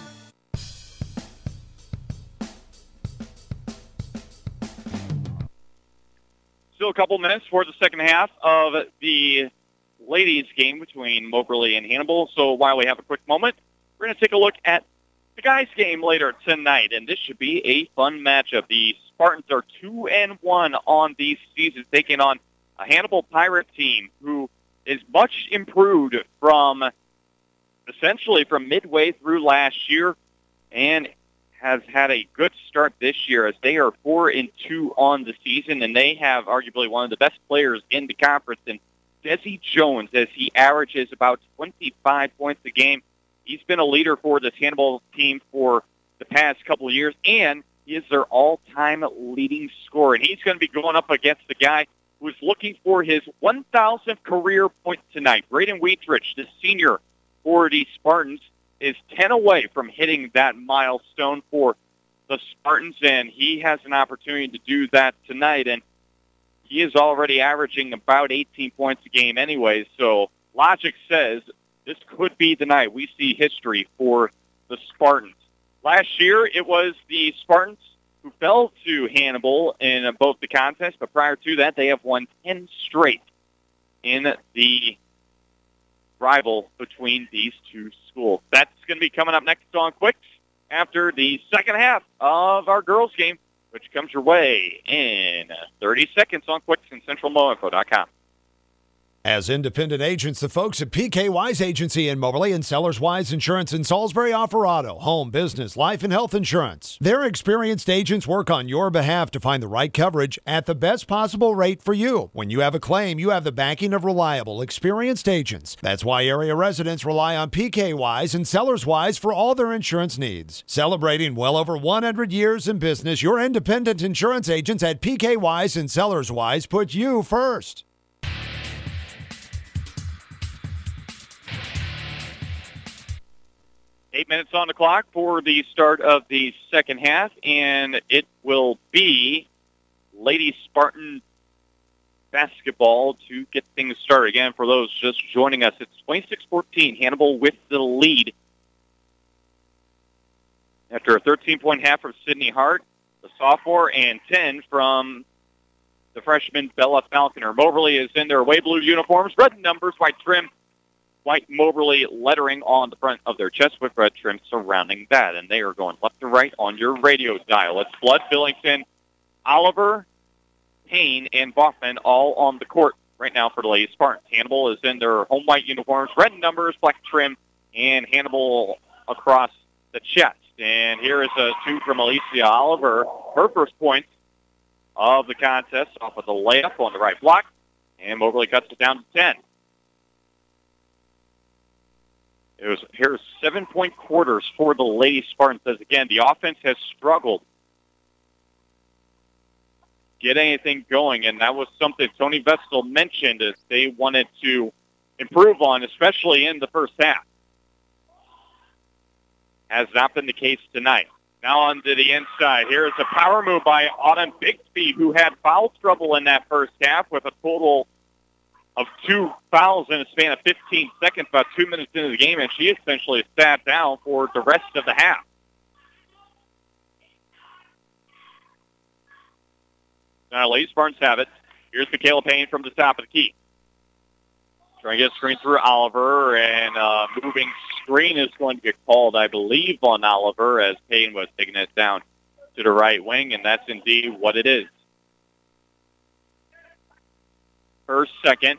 Still a couple minutes for the second half of the ladies' game between Moberly and Hannibal. So while we have a quick moment, we're going to take a look at the guys' game later tonight, and this should be a fun matchup. The Spartans are 2-1 on these seasons, taking on a Hannibal Pirate team who is much improved from essentially from midway through last year and has had a good start this year as they are 4-2 on the season, and they have arguably one of the best players in the conference in Desi Jones, as he averages about 25 points a game. He's been a leader for this Hannibal team for the past couple of years, and he is their all-time leading scorer. And he's going to be going up against the guy who's looking for his 1,000th career point tonight. Braden Wheatrich, the senior for the Spartans, is 10 away from hitting that milestone for the Spartans, and he has an opportunity to do that tonight. And he is already averaging about 18 points a game anyway, so logic says this could be the night we see history for the Spartans. Last year, it was the Spartans who fell to Hannibal in both the contests, but prior to that, they have won 10 straight in the rival between these two schools. That's going to be coming up next on Quicks after the second half of our girls' game, which comes your way in 30 seconds on Quicks and CentralMoInfo.com. As independent agents, the folks at PK Wise Agency in Moberly and Sellers Wise Insurance in Salisbury offer auto, home, business, life, and health insurance. Their experienced agents work on your behalf to find the right coverage at the best possible rate for you. When you have a claim, you have the backing of reliable, experienced agents. That's why area residents rely on PK Wise and Sellers Wise for all their insurance needs. Celebrating well over 100 years in business, your independent insurance agents at PK Wise and Sellers Wise put you first. 8 minutes on the clock for the start of the second half, and it will be Lady Spartan basketball to get things started. Again, for those just joining us, it's 26-14, Hannibal with the lead. After a 13-point half from Sydney Hart, the sophomore, and 10 from the freshman Bella Falconer. Moberly is in their away blue uniforms, red numbers, white trim, white Moberly lettering on the front of their chest with red trim surrounding that. And they are going left to right on your radio dial. It's Flood, Billington, Oliver, Payne, and Baughman all on the court right now for the Lady Spartans. Hannibal is in their home white uniforms, red numbers, black trim, and Hannibal across the chest. And here is a two from Alicia Oliver. Her first point of the contest off of the layup on the right block. And Moberly cuts it down to 10. It was a pair of 7-point quarters for the Lady Spartans, as again, the offense has struggled to get anything going, and that was something Tony Vestal mentioned that they wanted to improve on, especially in the first half. Has not been the case tonight. Now onto the inside. Here is a power move by Autumn Bixby, who had foul trouble in that first half with a total of 2 fouls in a span of 15 seconds, about 2 minutes into the game, and she essentially sat down for the rest of the half. Now, Lady Spartans have it. Here's Michaela Payne from the top of the key. Trying to get a screen through Oliver, and moving screen is going to get called, I believe, on Oliver, as Payne was taking it down to the right wing, and that's indeed what it is. First, second.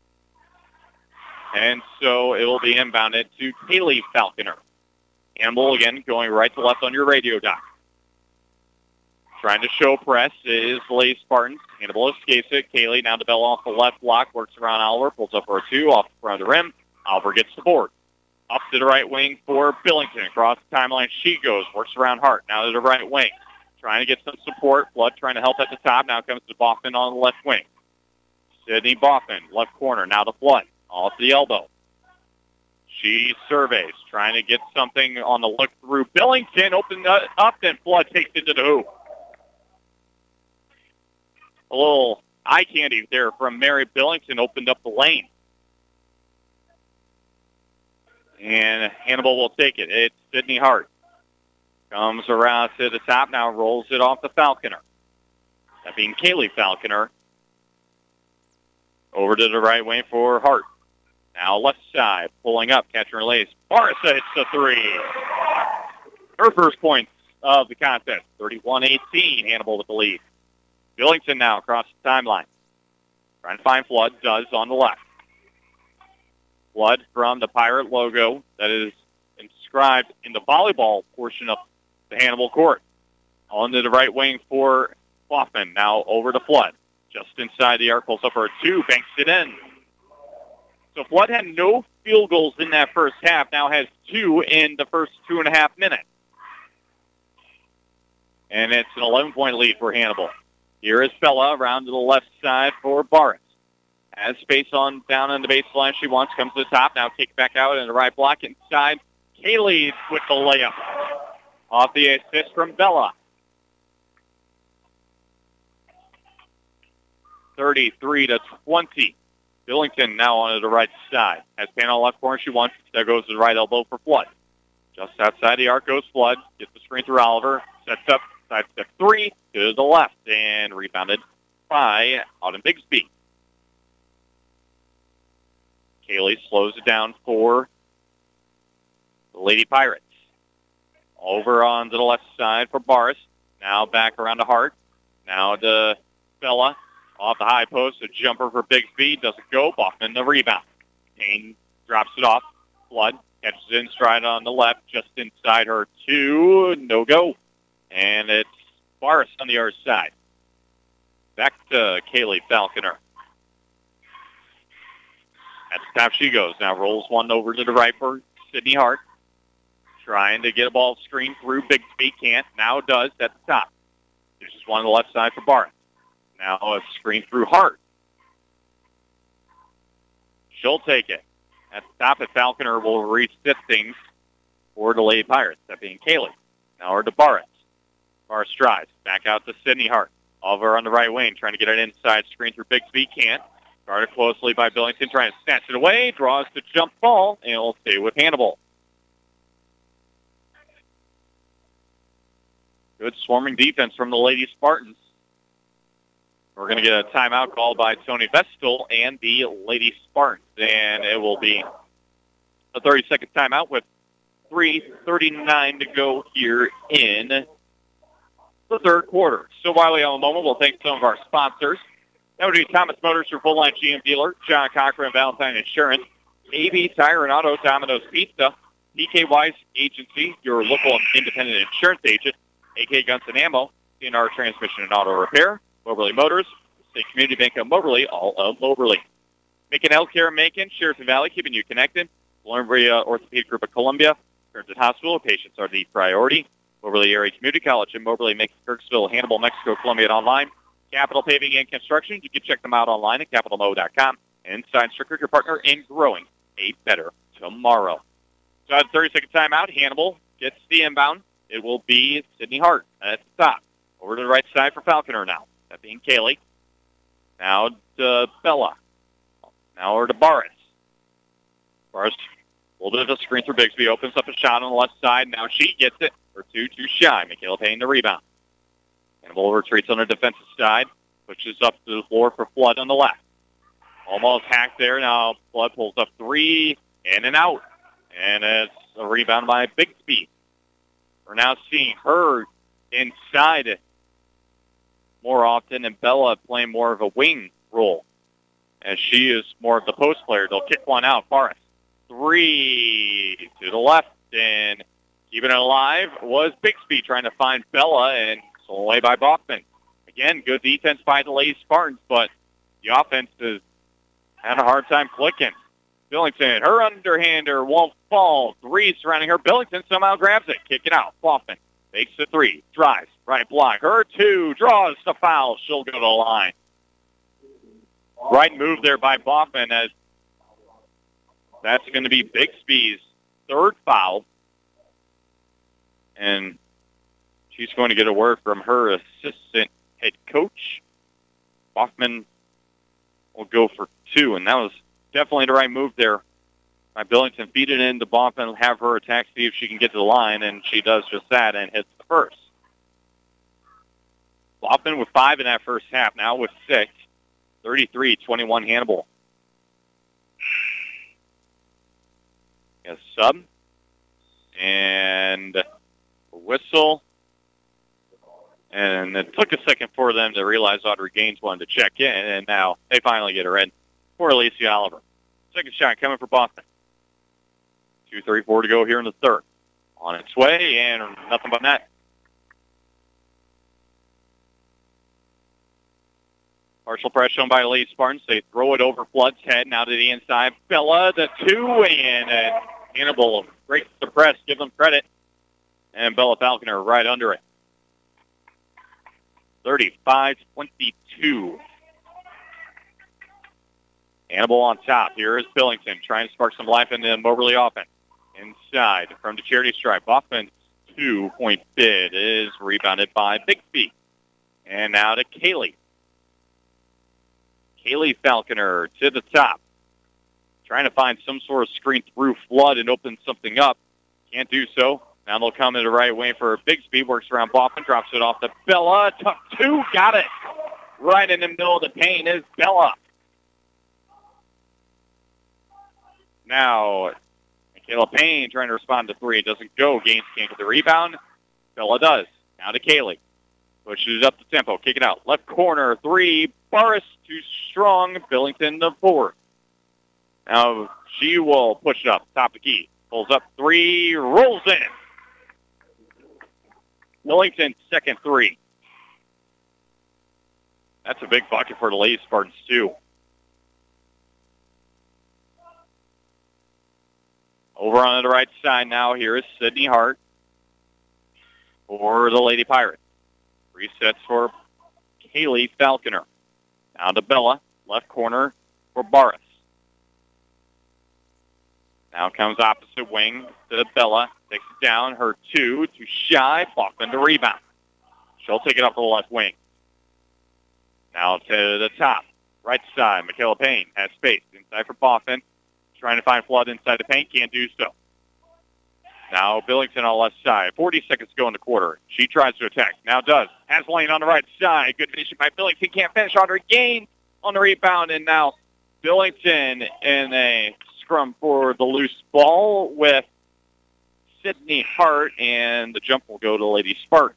And so it will be inbounded to Kaylee Falconer. Hannibal again going right to left on your radio dock. Trying to show press is the Lady Spartans. Hannibal escapes it. Kaylee now to Bell off the left block. Works around Oliver. Pulls up for a 2. Off the front of the rim. Oliver gets the board. Up to the right wing for Billington. Across the timeline she goes. Works around Hart. Now to the right wing. Trying to get some support. Flood trying to help at the top. Now comes to Boffin on the left wing. Sydney Boffin, left corner. Now to Flood. Off the elbow. She surveys. Trying to get something on the look through. Billington opened up, and Flood takes it to the hoop. A little eye candy there from Mary Billington opened up the lane. And Hannibal will take it. It's Sydney Hart. Comes around to the top now, rolls it off the Falconer. That being Kaylee Falconer. Over to the right wing for Hart. Now left side, pulling up, catching her lace. Barsa hits the 3. Her first points of the contest, 31-18, Hannibal with the lead. Billington now across the timeline. Trying to find Flood, does on the left. Flood from the Pirate logo that is inscribed in the volleyball portion of the Hannibal court. On to the right wing for Boffin, now over to Flood. Just inside the arc, pulls up for a 2, banks it in. So Flood had no field goals in that first half, now has 2 in the first 2.5 minutes. And it's an 11-point lead for Hannibal. Here is Bella around to the left side for Barris. Has space on down on the baseline she wants, comes to the top, now kick back out in the right block inside. Kaylee with the layup. Off the assist from Bella. 33-20. Billington now onto the right side. Has panel left corner she wants. There goes the right elbow for Flood. Just outside the arc goes Flood. Gets the screen through Oliver. Sets up. Side step 3 to the left. And rebounded by Autumn Bigsby. Kaylee slows it down for the Lady Pirates. Over on to the left side for Barris. Now back around to Hart. Now to Bella. Off the high post, a jumper for Bigsby. Doesn't go. Boffman the rebound. Kane drops it off. Flood catches it in stride on the left. Just inside her 2. No go. And it's Barris on the other side. Back to Kaylee Falconer. At the top she goes. Now rolls one over to the right for Sydney Hart. Trying to get a ball screen through Bigsby. Can't. Now does at the top. There's just one on the left side for Barris. Now a screen through Hart. She'll take it. At the top, Falconer will reset things for the Lady Pirates. That being Kaylee. Now over to Barris. Barris drives. Back out to Sydney Hart. Oliver on the right wing, trying to get an inside screen through Bigsby. Can't. Guarded closely by Billington, trying to snatch it away. Draws the jump ball, and it'll stay with Hannibal. Good swarming defense from the Lady Spartans. We're going to get a timeout called by Tony Vestal and the Lady Spartans, and it will be a 30-second timeout with 3:39 to go here in the third quarter. So while we have a moment, we'll thank some of our sponsors. That would be Thomas Motors, your full-line GM dealer, John Cochran and Valentine Insurance, AB Tire and Auto, Domino's Pizza, PK Wise Agency, your local independent insurance agent, AK Guns and Ammo, CNR Transmission and Auto Repair, Moberly Motors, State Community Bank of Moberly, all of Moberly. Macon Healthcare, Macon, Sheraton Valley, keeping you connected. Columbia Orthopedic Group of Columbia, Current Hospital, patients are the priority. Moberly Area Community College in Moberly, Macon, Kirksville, Hannibal, Mexico, Columbia, and online. Capital Paving and Construction, you can check them out online at capitalmo.com. And Sign Stricker, your partner in growing a better tomorrow. So at 30-second timeout, Hannibal gets the inbound. It will be Sydney Hart at the top. Over to the right side for Falconer now. That being Kaylee. Now to Bella. Now over to Barris. Barris, a little bit of a screen through Bigsby. Opens up a shot on the left side. Now she gets it for 2 too shy. Michaela Payne the rebound. Hannibal retreats on the defensive side. Pushes up to the floor for Flood on the left. Almost hacked there. Now Flood pulls up 3. In and out. And it's a rebound by Bigsby. We're now seeing her inside more often, and Bella playing more of a wing role, as she is more of the post player. They'll kick one out. Barris, 3 to the left, and keeping it alive was Bigsby trying to find Bella, and so Away by Bachman. Again, good defense by the Lady Spartans, but the offense has had a hard time clicking. Billington, her underhander won't fall. Three surrounding her. Billington somehow grabs it. Kick it out. Baughman takes the three. Drives. Right block. Her two. Draws the foul. She'll go to the line. Right move there by Baughman, as that's going to be Bixby's third foul. And she's going to get a word from her assistant head coach. Baughman will go for two, and that was definitely the right move there by Billington. Feed it into Baughman, have her attack, see if she can get to the line, and she does just that and hits the first. Baughman with 5 in that first half, now with 6. 33-21 Hannibal. A sub. And a whistle. And it took a second for them to realize Audrey Gaines wanted to check in, and now they finally get her in for Alicia Oliver. Second shot coming for Baughman. 2:34 to go here in the third. On its way, and nothing but net. Partial press shown by Lady Spartans. They throw it over Flood's head. Now to the inside. Bella, the two, and Hannibal breaks the press. Give them credit. And Bella Falconer right under it. 35-22. Hannibal on top. Here is Billington trying to spark some life into the Moberly offense. Inside from the charity stripe. Offense 2-point bid is rebounded by Bixby. And now to Kaylee. Kaylee Falconer to the top. Trying to find some sort of screen through Flood and open something up. Can't do so. Now they'll come in the right way for Bixby. Works around Baughman. Drops it off to Bella. Tuck two. Got it. Right in the middle of the paint is Bella. Now, Michaela Payne trying to respond to three. It doesn't go. Gaines can't get the rebound. Bella does. Now to Kaylee. Pushes it up the tempo. Kick it out. Left corner. Three. Boris too strong. Billington the fourth. Now she will push it up. Top of the key. Pulls up three. Rolls in. Billington second three. That's a big bucket for the Lady Spartans too. Over on the right side now, here is Sydney Hart for the Lady Pirates. Resets for Kaylee Falconer. Now to Bella, left corner for Barris. Now comes opposite wing to Bella. Takes it down, her two, too shy. Baughman to rebound. She'll take it up to the left wing. Now to the top, right side. Michaela Payne has space inside for Baughman. Trying to find Flood inside the paint, can't do so. Now Billington on the left side. 40 seconds to go in the quarter. She tries to attack. Now does. Has Lane on the right side. Good finishing by Billington. Can't finish. Audrey Gaines on the rebound. And now Billington in a scrum for the loose ball with Sydney Hart. And the jump will go to Lady Spartans.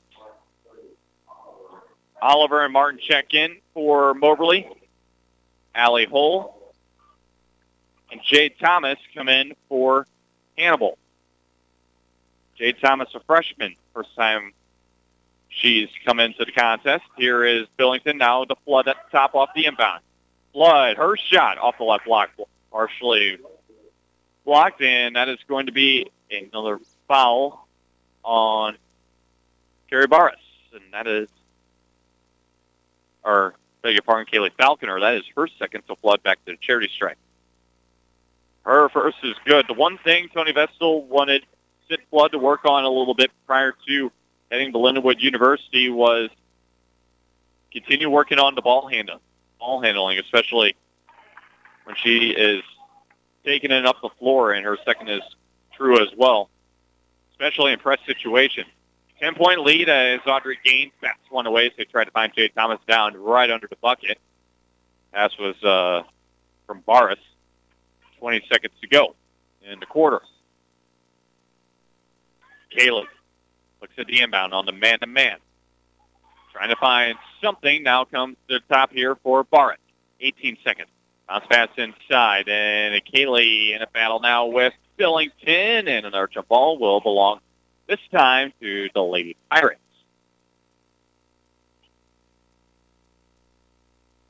Oliver and Martin check in for Moberly. Allie Hull and Jade Thomas come in for Hannibal. Jade Thomas, a freshman, first time she's come into the contest. Here is Billington, now the Flood at the top off the inbound. Flood, her shot off the left block, partially blocked, and that is going to be another foul on Carrie Barris. And that is, or beg your pardon, Kaylee Falconer. That is her second, so Flood back to the charity stripe. Her first is good. The one thing Tony Vestal wanted Sid Flood to work on a little bit prior to heading to Lindenwood University was continue working on the ball handling, especially when she is taking it up the floor, and her second is true as well, especially in press situations. 10-point lead as Audrey Gaines bats one away, so they tried to find Jade Thomas down right under the bucket. Pass was from Barris. 20 seconds to go in the quarter. Caleb looks at the inbound on the man-to-man. Trying to find something. Now comes to the top here for Barrett. 18 seconds. Bounce pass inside. And Kaylee in a battle now with Billington. And another jump ball will belong this time to the Lady Pirates.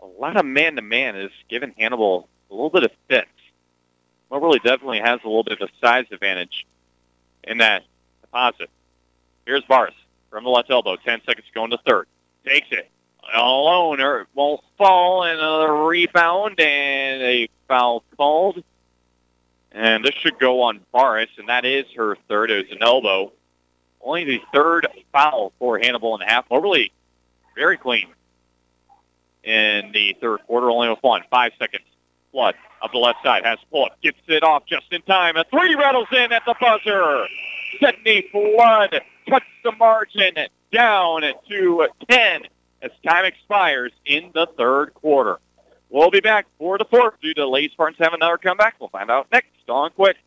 a lot of man-to-man is giving Hannibal a little bit of fits. Moberly definitely has a little bit of a size advantage in that deposit. Here's Barris from the left elbow. 10 seconds going to third. Takes it alone, or it won't fall, and another rebound, and a foul called. And this should go on Barris, and that is her third. It was an elbow. Only the third foul for Hannibal in the half. Moberly very clean in the third quarter, only with one. 5 seconds. Flood up the left side has pull-up. Gets it off just in time. A three rattles in at the buzzer. Sydney Flood cuts the margin down to 10 as time expires in the third quarter. We'll be back for the fourth due to Lady Spartans have another comeback. We'll find out next on Quick.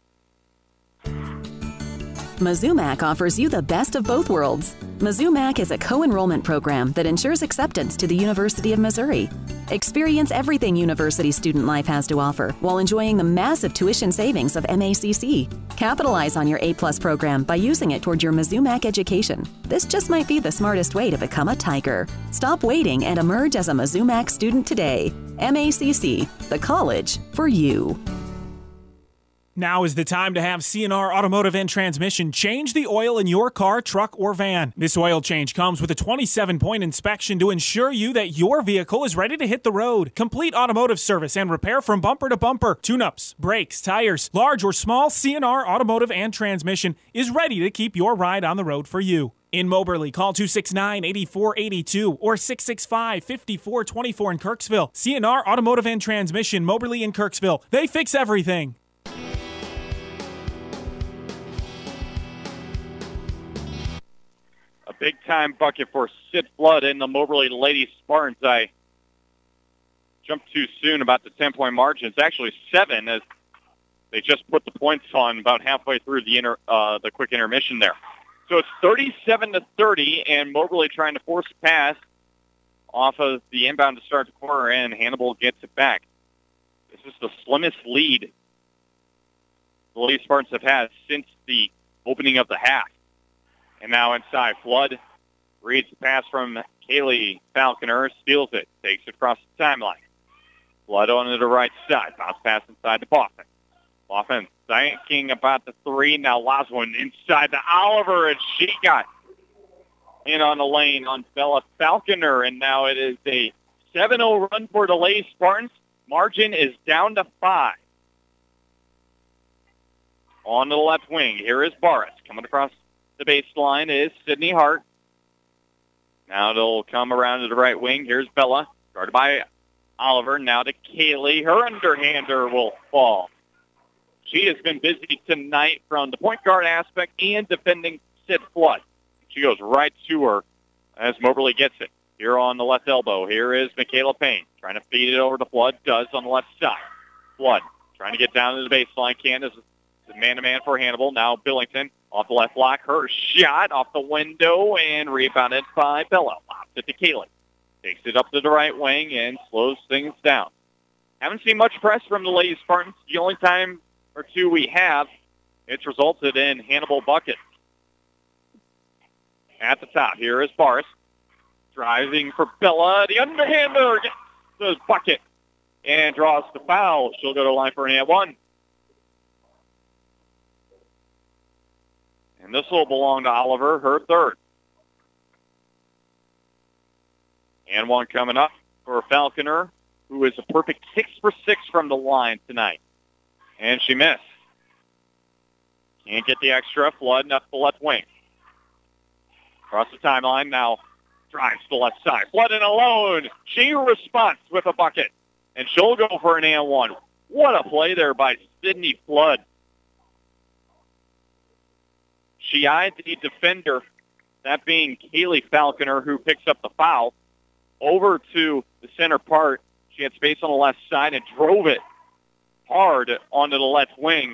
Mizzou Mac offers you the best of both worlds. Mizzou Mac is a co-enrollment program that ensures acceptance to the University of Missouri. Experience everything university student life has to offer while enjoying the massive tuition savings of MACC. Capitalize on your A-plus program by using it toward your Mizzou Mac education. This just might be the smartest way to become a Tiger. Stop waiting and emerge as a Mizzou Mac student today. MACC, the college for you. Now is the time to have CNR Automotive and Transmission change the oil in your car, truck, or van. This oil change comes with a 27-point inspection to ensure you that your vehicle is ready to hit the road. Complete automotive service and repair from bumper to bumper. Tune-ups, brakes, tires, large or small, CNR Automotive and Transmission is ready to keep your ride on the road for you. In Moberly, call 269-8482 or 665-5424 in Kirksville. CNR Automotive and Transmission, Moberly and Kirksville. They fix everything. Big-time bucket for Sid Flood in the Moberly Lady Spartans. I jumped too soon about the 10-point margin. It's actually 7 as they just put the points on about halfway through the quick intermission there. So it's 37-30, and Moberly trying to force a pass off of the inbound to start the quarter, and Hannibal gets it back. This is the slimmest lead the Lady Spartans have had since the opening of the half. And now inside, Flood reads the pass from Kaylee Falconer, steals it, takes it across the timeline. Flood onto the right side, bounce pass inside to Boffin. Boffin thinking about the three, now Loswin inside to Oliver, and she got in on the lane on Bella Falconer, and now it is a 7-0 run for the Lady Spartans. Margin is down to 5. On the left wing, here is Barris coming across the baseline is Sydney Hart. Now they'll come around to the right wing. Here's Bella, guarded by Oliver. Now to Kaylee. Her underhander will fall. She has been busy tonight from the point guard aspect and defending Sid Flood. She goes right to her as Moberly gets it. Here on the left elbow, here is Michaela Payne. Trying to feed it over to Flood. Does on the left side. Flood trying to get down to the baseline. Candace is man-to-man for Hannibal. Now Billington. Off the left block, her shot off the window and rebounded by Bella. Lobs it to Kaylee. Takes it up to the right wing and slows things down. Haven't seen much press from the Lady Spartans. The only time or two we have, it's resulted in Hannibal buckets. At the top, here is Barris. Driving for Bella. The underhander gets the bucket and draws the foul. She'll go to the line for an and-one. And this will belong to Oliver, her third. And one coming up for Falconer, who is a perfect 6 for 6 from the line tonight. And she missed. Can't get the extra. Flood up the left wing. Across the timeline now. Drives to the left side. Flood in alone. She responds with a bucket. And she'll go for an and one. What a play there by Sydney Flood. She eyed the defender, that being Kaylee Falconer, who picks up the foul, over to the center part. She had space on the left side and drove it hard onto the left wing.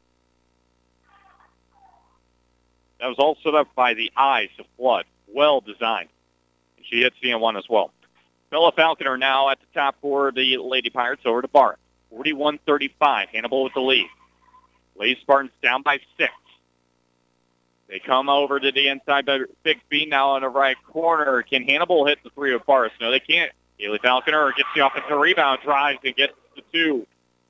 That was all set up by the eyes of Flood. Well designed. She hits the and one as well. Bella Falconer now at the top for the Lady Pirates over to Barrett. 41-35. Hannibal with the lead. Lady Spartans down by 6. They come over to the inside by Bixby now on the right corner. Can Hannibal hit the three with Barris? No, they can't Kaylee Falconer gets the offensive rebound, drives, and gets the 2.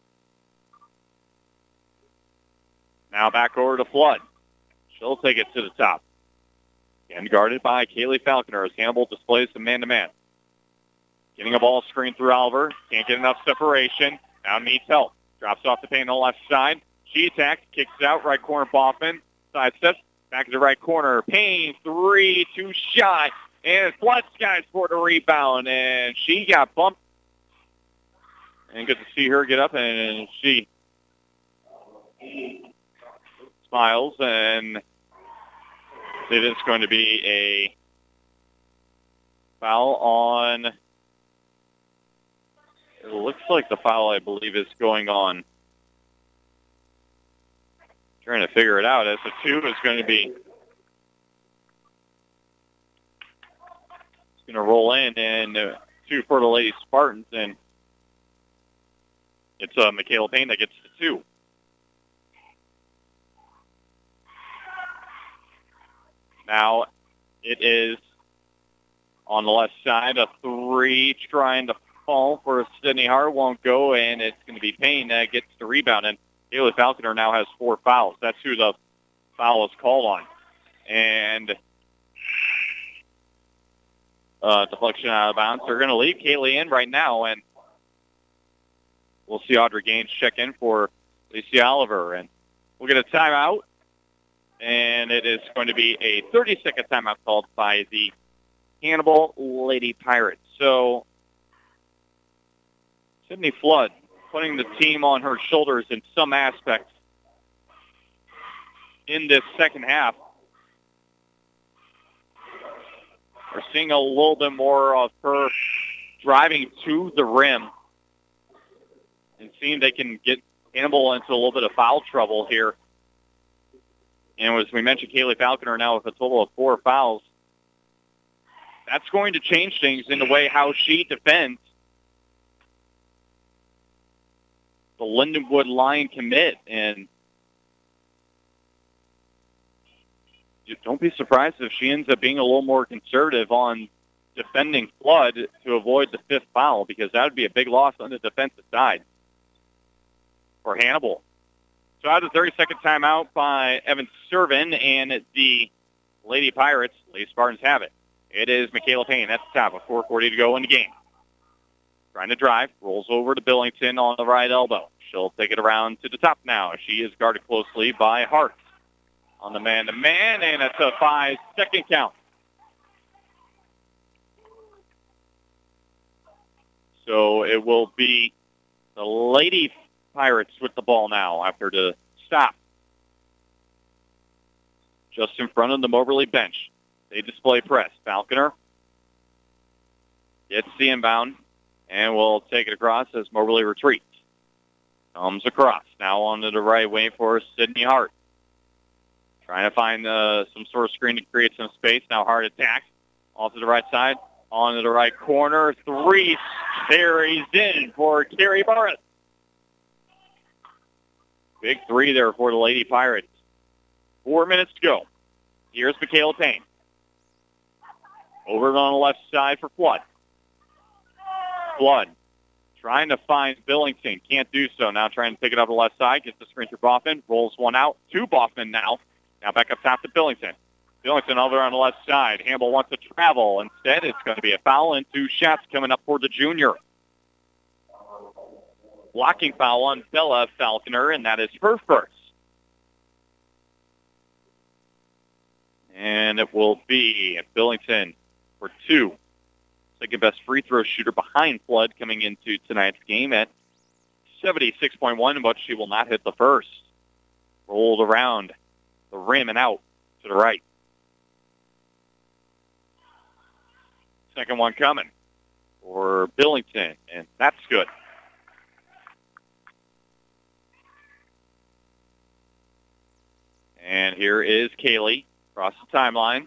Now back over to Flood. She'll take it to the top. Again, guarded by Kaylee Falconer as Hannibal displays some man-to-man. Getting a ball screen through Oliver. Can't get enough separation. Now needs help. Drops off the paint on the left side. She attacks, kicks it out, right corner Boffin. Side steps, back to the right corner. Payne, 3, too shy. And Flood skies for the rebound, and she got bumped. And good to see her get up, and she smiles, and it is going to be a foul on... It looks like the foul, I believe, is going on. Trying to figure it out as the 2 is going to be... It's going to roll in, and 2 for the Lady Spartans, and it's Michaela Payne that gets the 2. Now it is on the left side, a 3 trying to fall for Sydney Hart, won't go, and it's going to be Payne that gets the rebound. And Kaylee Falconer now has 4 fouls. That's who the foul is called on. And deflection out of bounds. They're going to leave Kaylee in right now, and we'll see Audrey Gaines check in for Lacey Oliver. And we'll get a timeout. And it is going to be a 30-second timeout called by the Hannibal Lady Pirates. So Sydney Flood putting the team on her shoulders in some aspects in this second half. We're seeing a little bit more of her driving to the rim and seeing they can get Hannibal into a little bit of foul trouble here. And as we mentioned, Kaylee Falconer now with a total of 4 fouls. That's going to change things in the way how she defends the Lindenwood Lion commit. And don't be surprised if she ends up being a little more conservative on defending Flood to avoid the 5th foul, because that would be a big loss on the defensive side for Hannibal. So out of the 30-second timeout by Evan Servin, and the Lady Pirates, Lady Spartans have it. It is Michaela Payne at the top with 4:40 to go in the game. Trying to drive, rolls over to Billington on the right elbow. She'll take it around to the top now. She is guarded closely by Hart on the man-to-man, and it's a 5-second count. So it will be the Lady Pirates with the ball now after the stop. Just in front of the Moberly bench. They display press. Falconer gets the inbound and will take it across as Moberly retreats. Comes across. Now onto the right wing for Sydney Hart. Trying to find some sort of screen to create some space. Now Hart attacks. Off to the right side. Onto the right corner. 3 carries in for Carrie Barrett. Big 3 there for the Lady Pirates. 4 minutes to go. Here's Michaela Payne. Over on the left side for Flood. Flood trying to find Billington. Can't do so. Now trying to take it up the left side. Gets the screen through Boffin. Rolls one out. 2 Boffin now. Now back up top to Billington. Billington over on the left side. Hannibal wants to travel. Instead, it's going to be a foul and 2 shots coming up for the junior. Blocking foul on Bella Falconer, and that is her first. And it will be Billington for 2. Second best free throw shooter behind Flood coming into tonight's game at 76.1, but she will not hit the first. Rolled around the rim and out to the right. Second one coming for Billington, and that's good. And here is Kaylee across the timeline.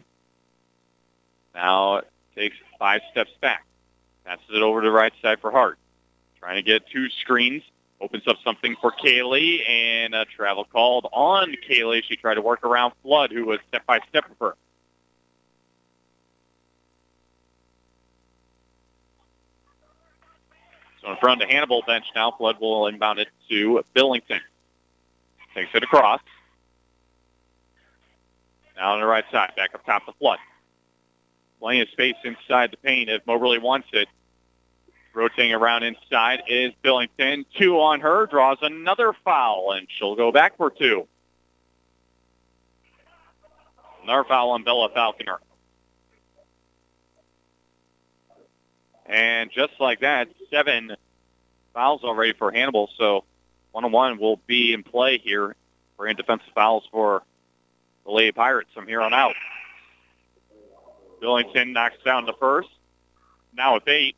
Now takes 5 steps back. Passes it over to the right side for Hart. Trying to get 2 screens. Opens up something for Kaylee, and a travel called on Kaylee. She tried to work around Flood, who was step-by-step with her. So in front of the Hannibal bench now, Flood will inbound it to Billington. Takes it across. Now on the right side, back up top to Flood. Plenty of space inside the paint if Moberly wants it. Rotating around inside is Billington. 2 on her, draws another foul, and she'll go back for 2. Another foul on Bella Falconer. And just like that, 7 fouls already for Hannibal, so 1-on-1 will be in play here for defensive fouls for the Lady Pirates from here on out. Billington knocks down the first. Now with 8.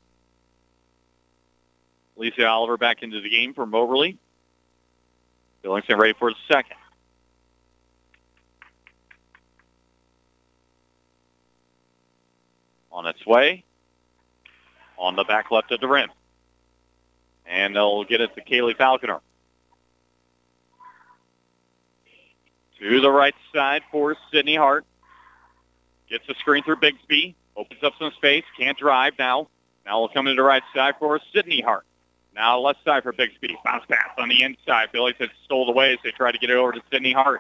Alicia Oliver back into the game for Moberly. Billington ready for the second. On its way. On the back left of the rim. And they'll get it to Kaylee Falconer. To the right side for Sydney Hart. Gets the screen through Bigsby. Opens up some space. Can't drive now. Now we'll come to the right side for Sydney Hart. Now left side for Bigsby. Bounce pass on the inside. Billington stole it away as they try to get it over to Sydney Hart.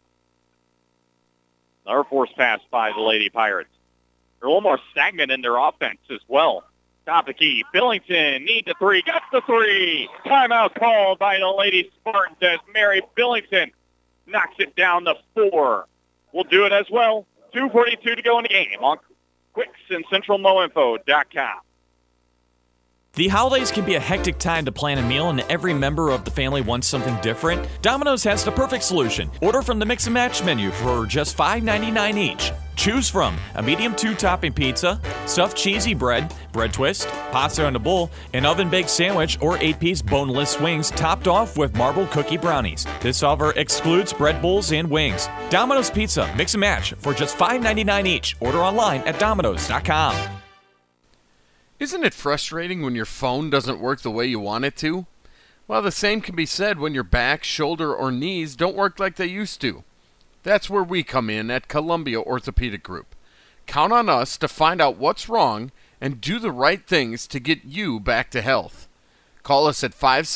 Another forced pass by the Lady Pirates. They're a little more stagnant in their offense as well. Top of the key. Billington need the 3. Got the 3. Timeout called by the Lady Spartans as Mary Billington knocks it down to 4. We'll do it as well. 2:42 to go in the game on Quicks and CentralMoInfo.com. The holidays can be a hectic time to plan a meal, and every member of the family wants something different. Domino's has the perfect solution. Order from the Mix and Match menu for just $5.99 each. Choose from a medium 2-topping pizza, stuffed cheesy bread, bread twist, pasta in a bowl, an oven-baked sandwich, or 8-piece boneless wings topped off with marble cookie brownies. This offer excludes bread bowls and wings. Domino's Pizza, Mix and Match for just $5.99 each. Order online at Domino's.com. Isn't it frustrating when your phone doesn't work the way you want it to? Well, the same can be said when your back, shoulder, or knees don't work like they used to. That's where we come in at Columbia Orthopedic Group. Count on us to find out what's wrong and do the right things to get you back to health. Call us at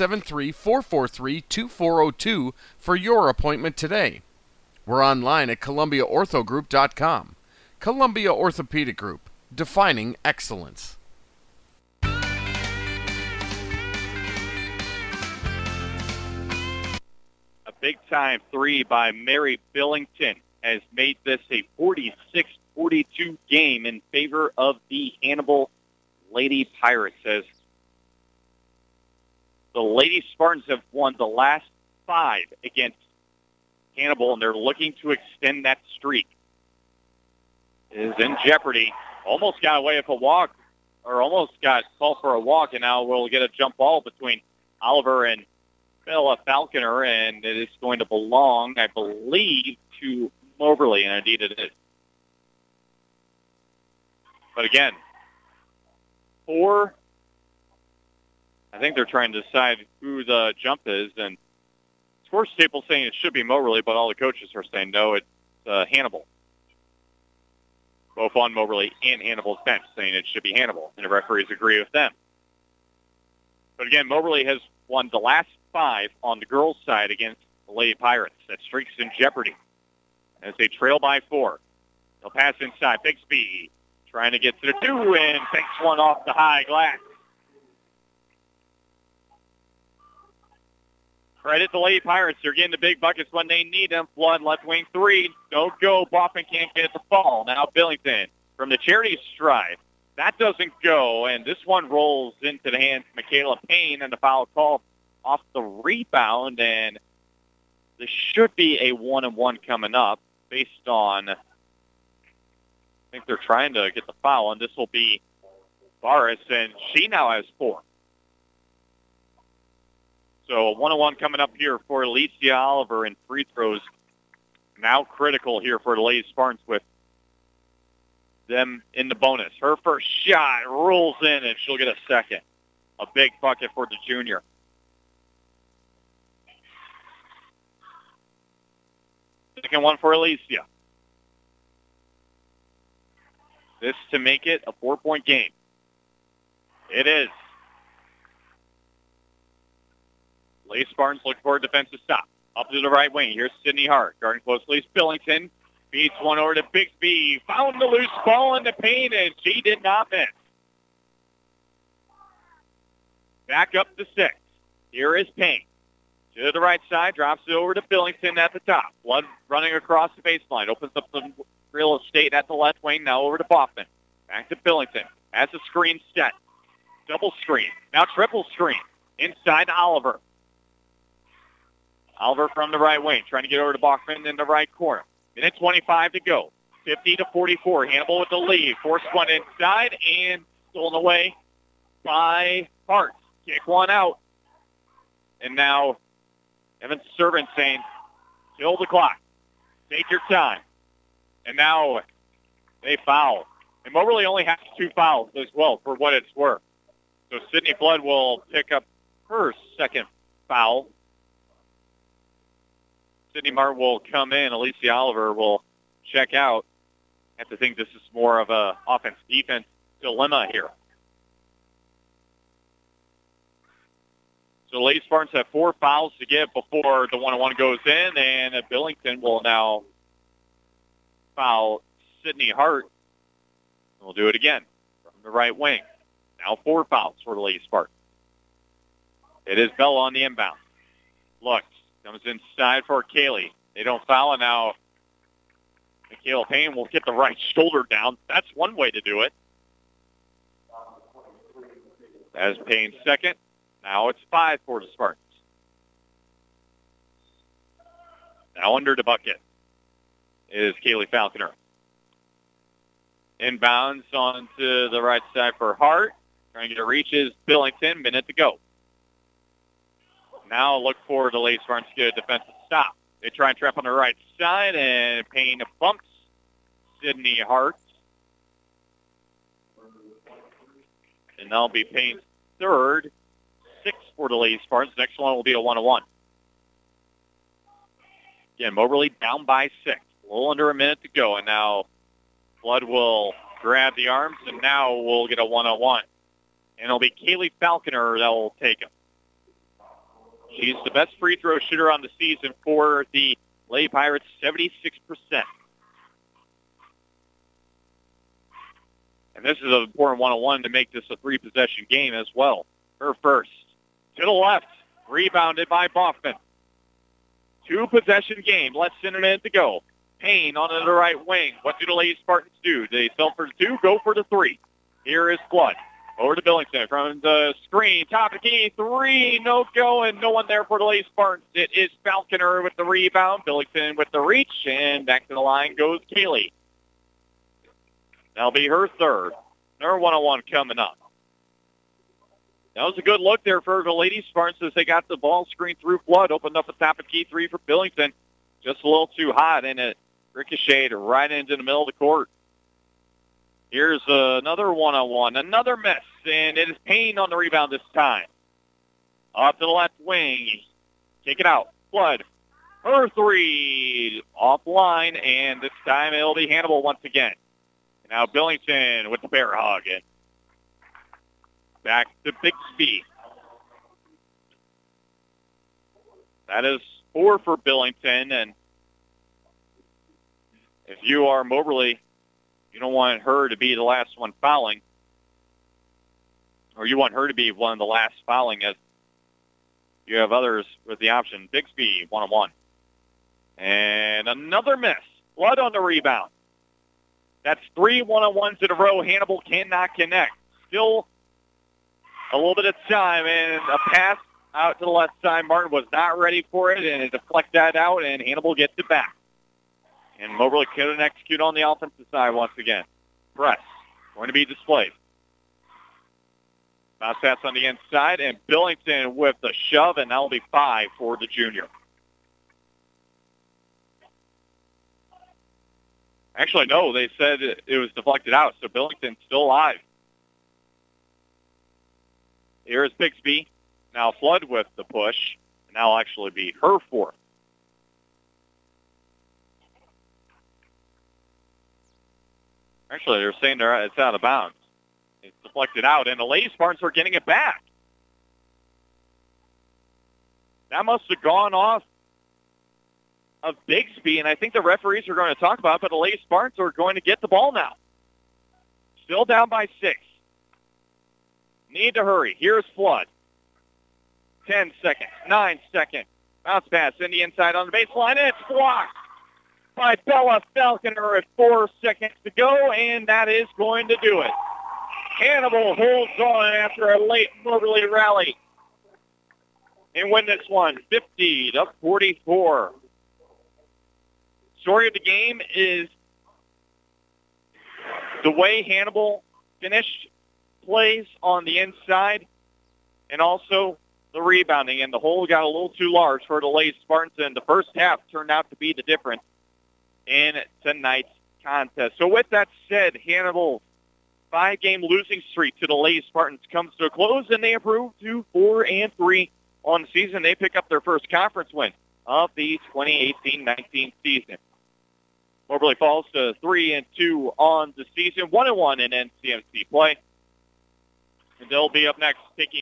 573-443-2402 for your appointment today. We're online at ColumbiaOrthogroup.com. Columbia Orthopedic Group, defining excellence. A big-time 3 by Mary Billington has made this a 46-42 game in favor of the Hannibal Lady Pirates, as the Lady Spartans have won the last 5 against Hannibal, and they're looking to extend that streak. It is in jeopardy. Almost got away with a walk, or almost got called for a walk, and now we'll get a jump ball between Oliver and Bella Falconer, and it is going to belong, I believe, to Moberly, and indeed it is. But again, 4, I think they're trying to decide who the jump is, and scores table saying it should be Moberly, but all the coaches are saying no, it's Hannibal. Both on Moberly and Hannibal's bench saying it should be Hannibal, and the referees agree with them. But again, Moberly has won the last 5 on the girls' side against the Lady Pirates. That streak's in jeopardy as they trail by 4. They'll pass inside. Bigsby trying to get to the 2 and takes one off the high glass. Credit the Lady Pirates. They're getting the big buckets when they need them. Flood, left wing 3. Don't go. Boffin can't get it to fall. Now Billington from the charity stripe. That doesn't go, and this one rolls into the hands of Michaela Payne, and the foul call off the rebound, and this should be a 1-and-1 coming up based on, I think they're trying to get the foul, and this will be Barris, and she now has 4. So a 1-and-1 coming up here for Alicia Oliver, and free throws now critical here for the Lady Spartans with them in the bonus. Her first shot rolls in, and she'll get a second. A big bucket for the junior. Second one for Alicia. This to make it a 4-point game. It is. Lady Spartans looking for a defensive stop. Up to the right wing. Here's Sydney Hart. Guarding closely is Billington. Beats one over to Bixby. Found the loose ball in the paint, and she did not miss. Back up to 6. Here is Payne. To the right side, drops it over to Billington at the top. Blood running across the baseline. Opens up some real estate at the left wing. Now over to Baughman. Back to Billington. Has a screen set. Double screen. Now triple screen. Inside to Oliver. Oliver from the right wing. Trying to get over to Baughman in the right corner. Minute 25 to go. 50-44. Hannibal with the lead. Forced one inside and stolen away by Hart. Kick one out. And now Evan Servant saying, kill the clock. Take your time. And now they foul. And Moberly only has 2 fouls as well, for what it's worth. So Sydney Flood will pick up her second foul. Sydney Martin will come in. Alicia Oliver will check out. I have to think this is more of a offense-defense dilemma here. So Lady Spartans have 4 fouls to get before the one-on-one goes in, and Billington will now foul Sydney Hart. We'll do it again from the right wing. Now 4 fouls for the Lady Spartans. It is Bella on the inbound. Looks, comes inside for Kaylee. They don't foul, and now Michaela Payne will get the right shoulder down. That's one way to do it. That is Payne's second. Now it's 5 for the Spartans. Now under the bucket is Kaylee Falconer. Inbounds onto the right side for Hart. Trying to get a reach is Billington. Minute to go. Now look for the Lady Spartans to get a defensive stop. They try and trap on the right side, and Payne bumps Sydney Hart. And that'll be Payne's third. 6 for the Lady Spartans. Next one will be a 1-on-1. Again, Moberly down by 6. A little under a minute to go, and now Flood will grab the arms, and now we'll get a 1-on-1. And it'll be Kaylee Falconer that will take him. She's the best free throw shooter on the season for the Lady Pirates, 76%. And this is an important 1-on-1 to make this a 3-possession game as well. Her first. To the left. Rebounded by Baughman. 2-possession game. Less than a minute to go. Payne onto the right wing. What do the Lady Spartans do? They sell for the 2, go for the 3. Here is Flood. Over to Billington from the screen. Top of the key. 3. No go, and no one there for the Lady Spartans. It is Falconer with the rebound. Billington with the reach. And back to the line goes Kaylee. That'll be her third. Her 1-on-1 coming up. That was a good look there for the Lady Spartans as they got the ball screen through Flood. Opened up a top of key 3 for Billington. Just a little too hot, and it ricocheted right into the middle of the court. Here's another 1-on-1. Another miss, and it is Payne on the rebound this time. Off to the left wing. Kick it out. Flood. Her 3 offline, and this time it'll be Hannibal once again. And now Billington with the bear hug. And back to Bixby. That is 4 for Billington, and if you are Moberly, you don't want her to be the last one fouling, or you want her to be one of the last fouling as you have others with the option. Bixby, 1-on-1. And another miss. Flood on the rebound. That's 3 1-on-1s in a row. Hannibal cannot connect. Still a little bit of time, and a pass out to the left side. Martin was not ready for it, and it deflected that out, and Hannibal gets it back. And Moberly couldn't execute on the offensive side once again. Press going to be displayed. Bounce pass on the inside, and Billington with the shove, and that'll be 5 for the junior. Actually, no, they said it was deflected out, so Billington's still alive. Here is Bixby. Now Flood with the push, and that'll actually be her 4th. Actually, they're saying it's out of bounds. It's deflected out, and the Lady Spartans are getting it back. That must have gone off of Bixby, and I think the referees are going to talk about it, but the Lady Spartans are going to get the ball now. Still down by 6. Need to hurry. Here's Flood. 10 seconds, 9 seconds. Bounce pass in the inside on the baseline, and it's blocked by Bella Falconer at 4 seconds to go, and that is going to do it. Hannibal holds on after a late Moberly rally and win this one 50-44. Story of the game is the way Hannibal finished plays on the inside and also the rebounding, and the hole got a little too large for the Lady Spartans, and the first half turned out to be the difference in tonight's contest. So with that said, Hannibal's 5-game losing streak to the Lady Spartans comes to a close, and they improve to 4-3 on the season. They pick up their first conference win of the 2018-19 season. Moberly falls to 3-2 on the season, 1-1 in NCMC play. And they'll be up next taking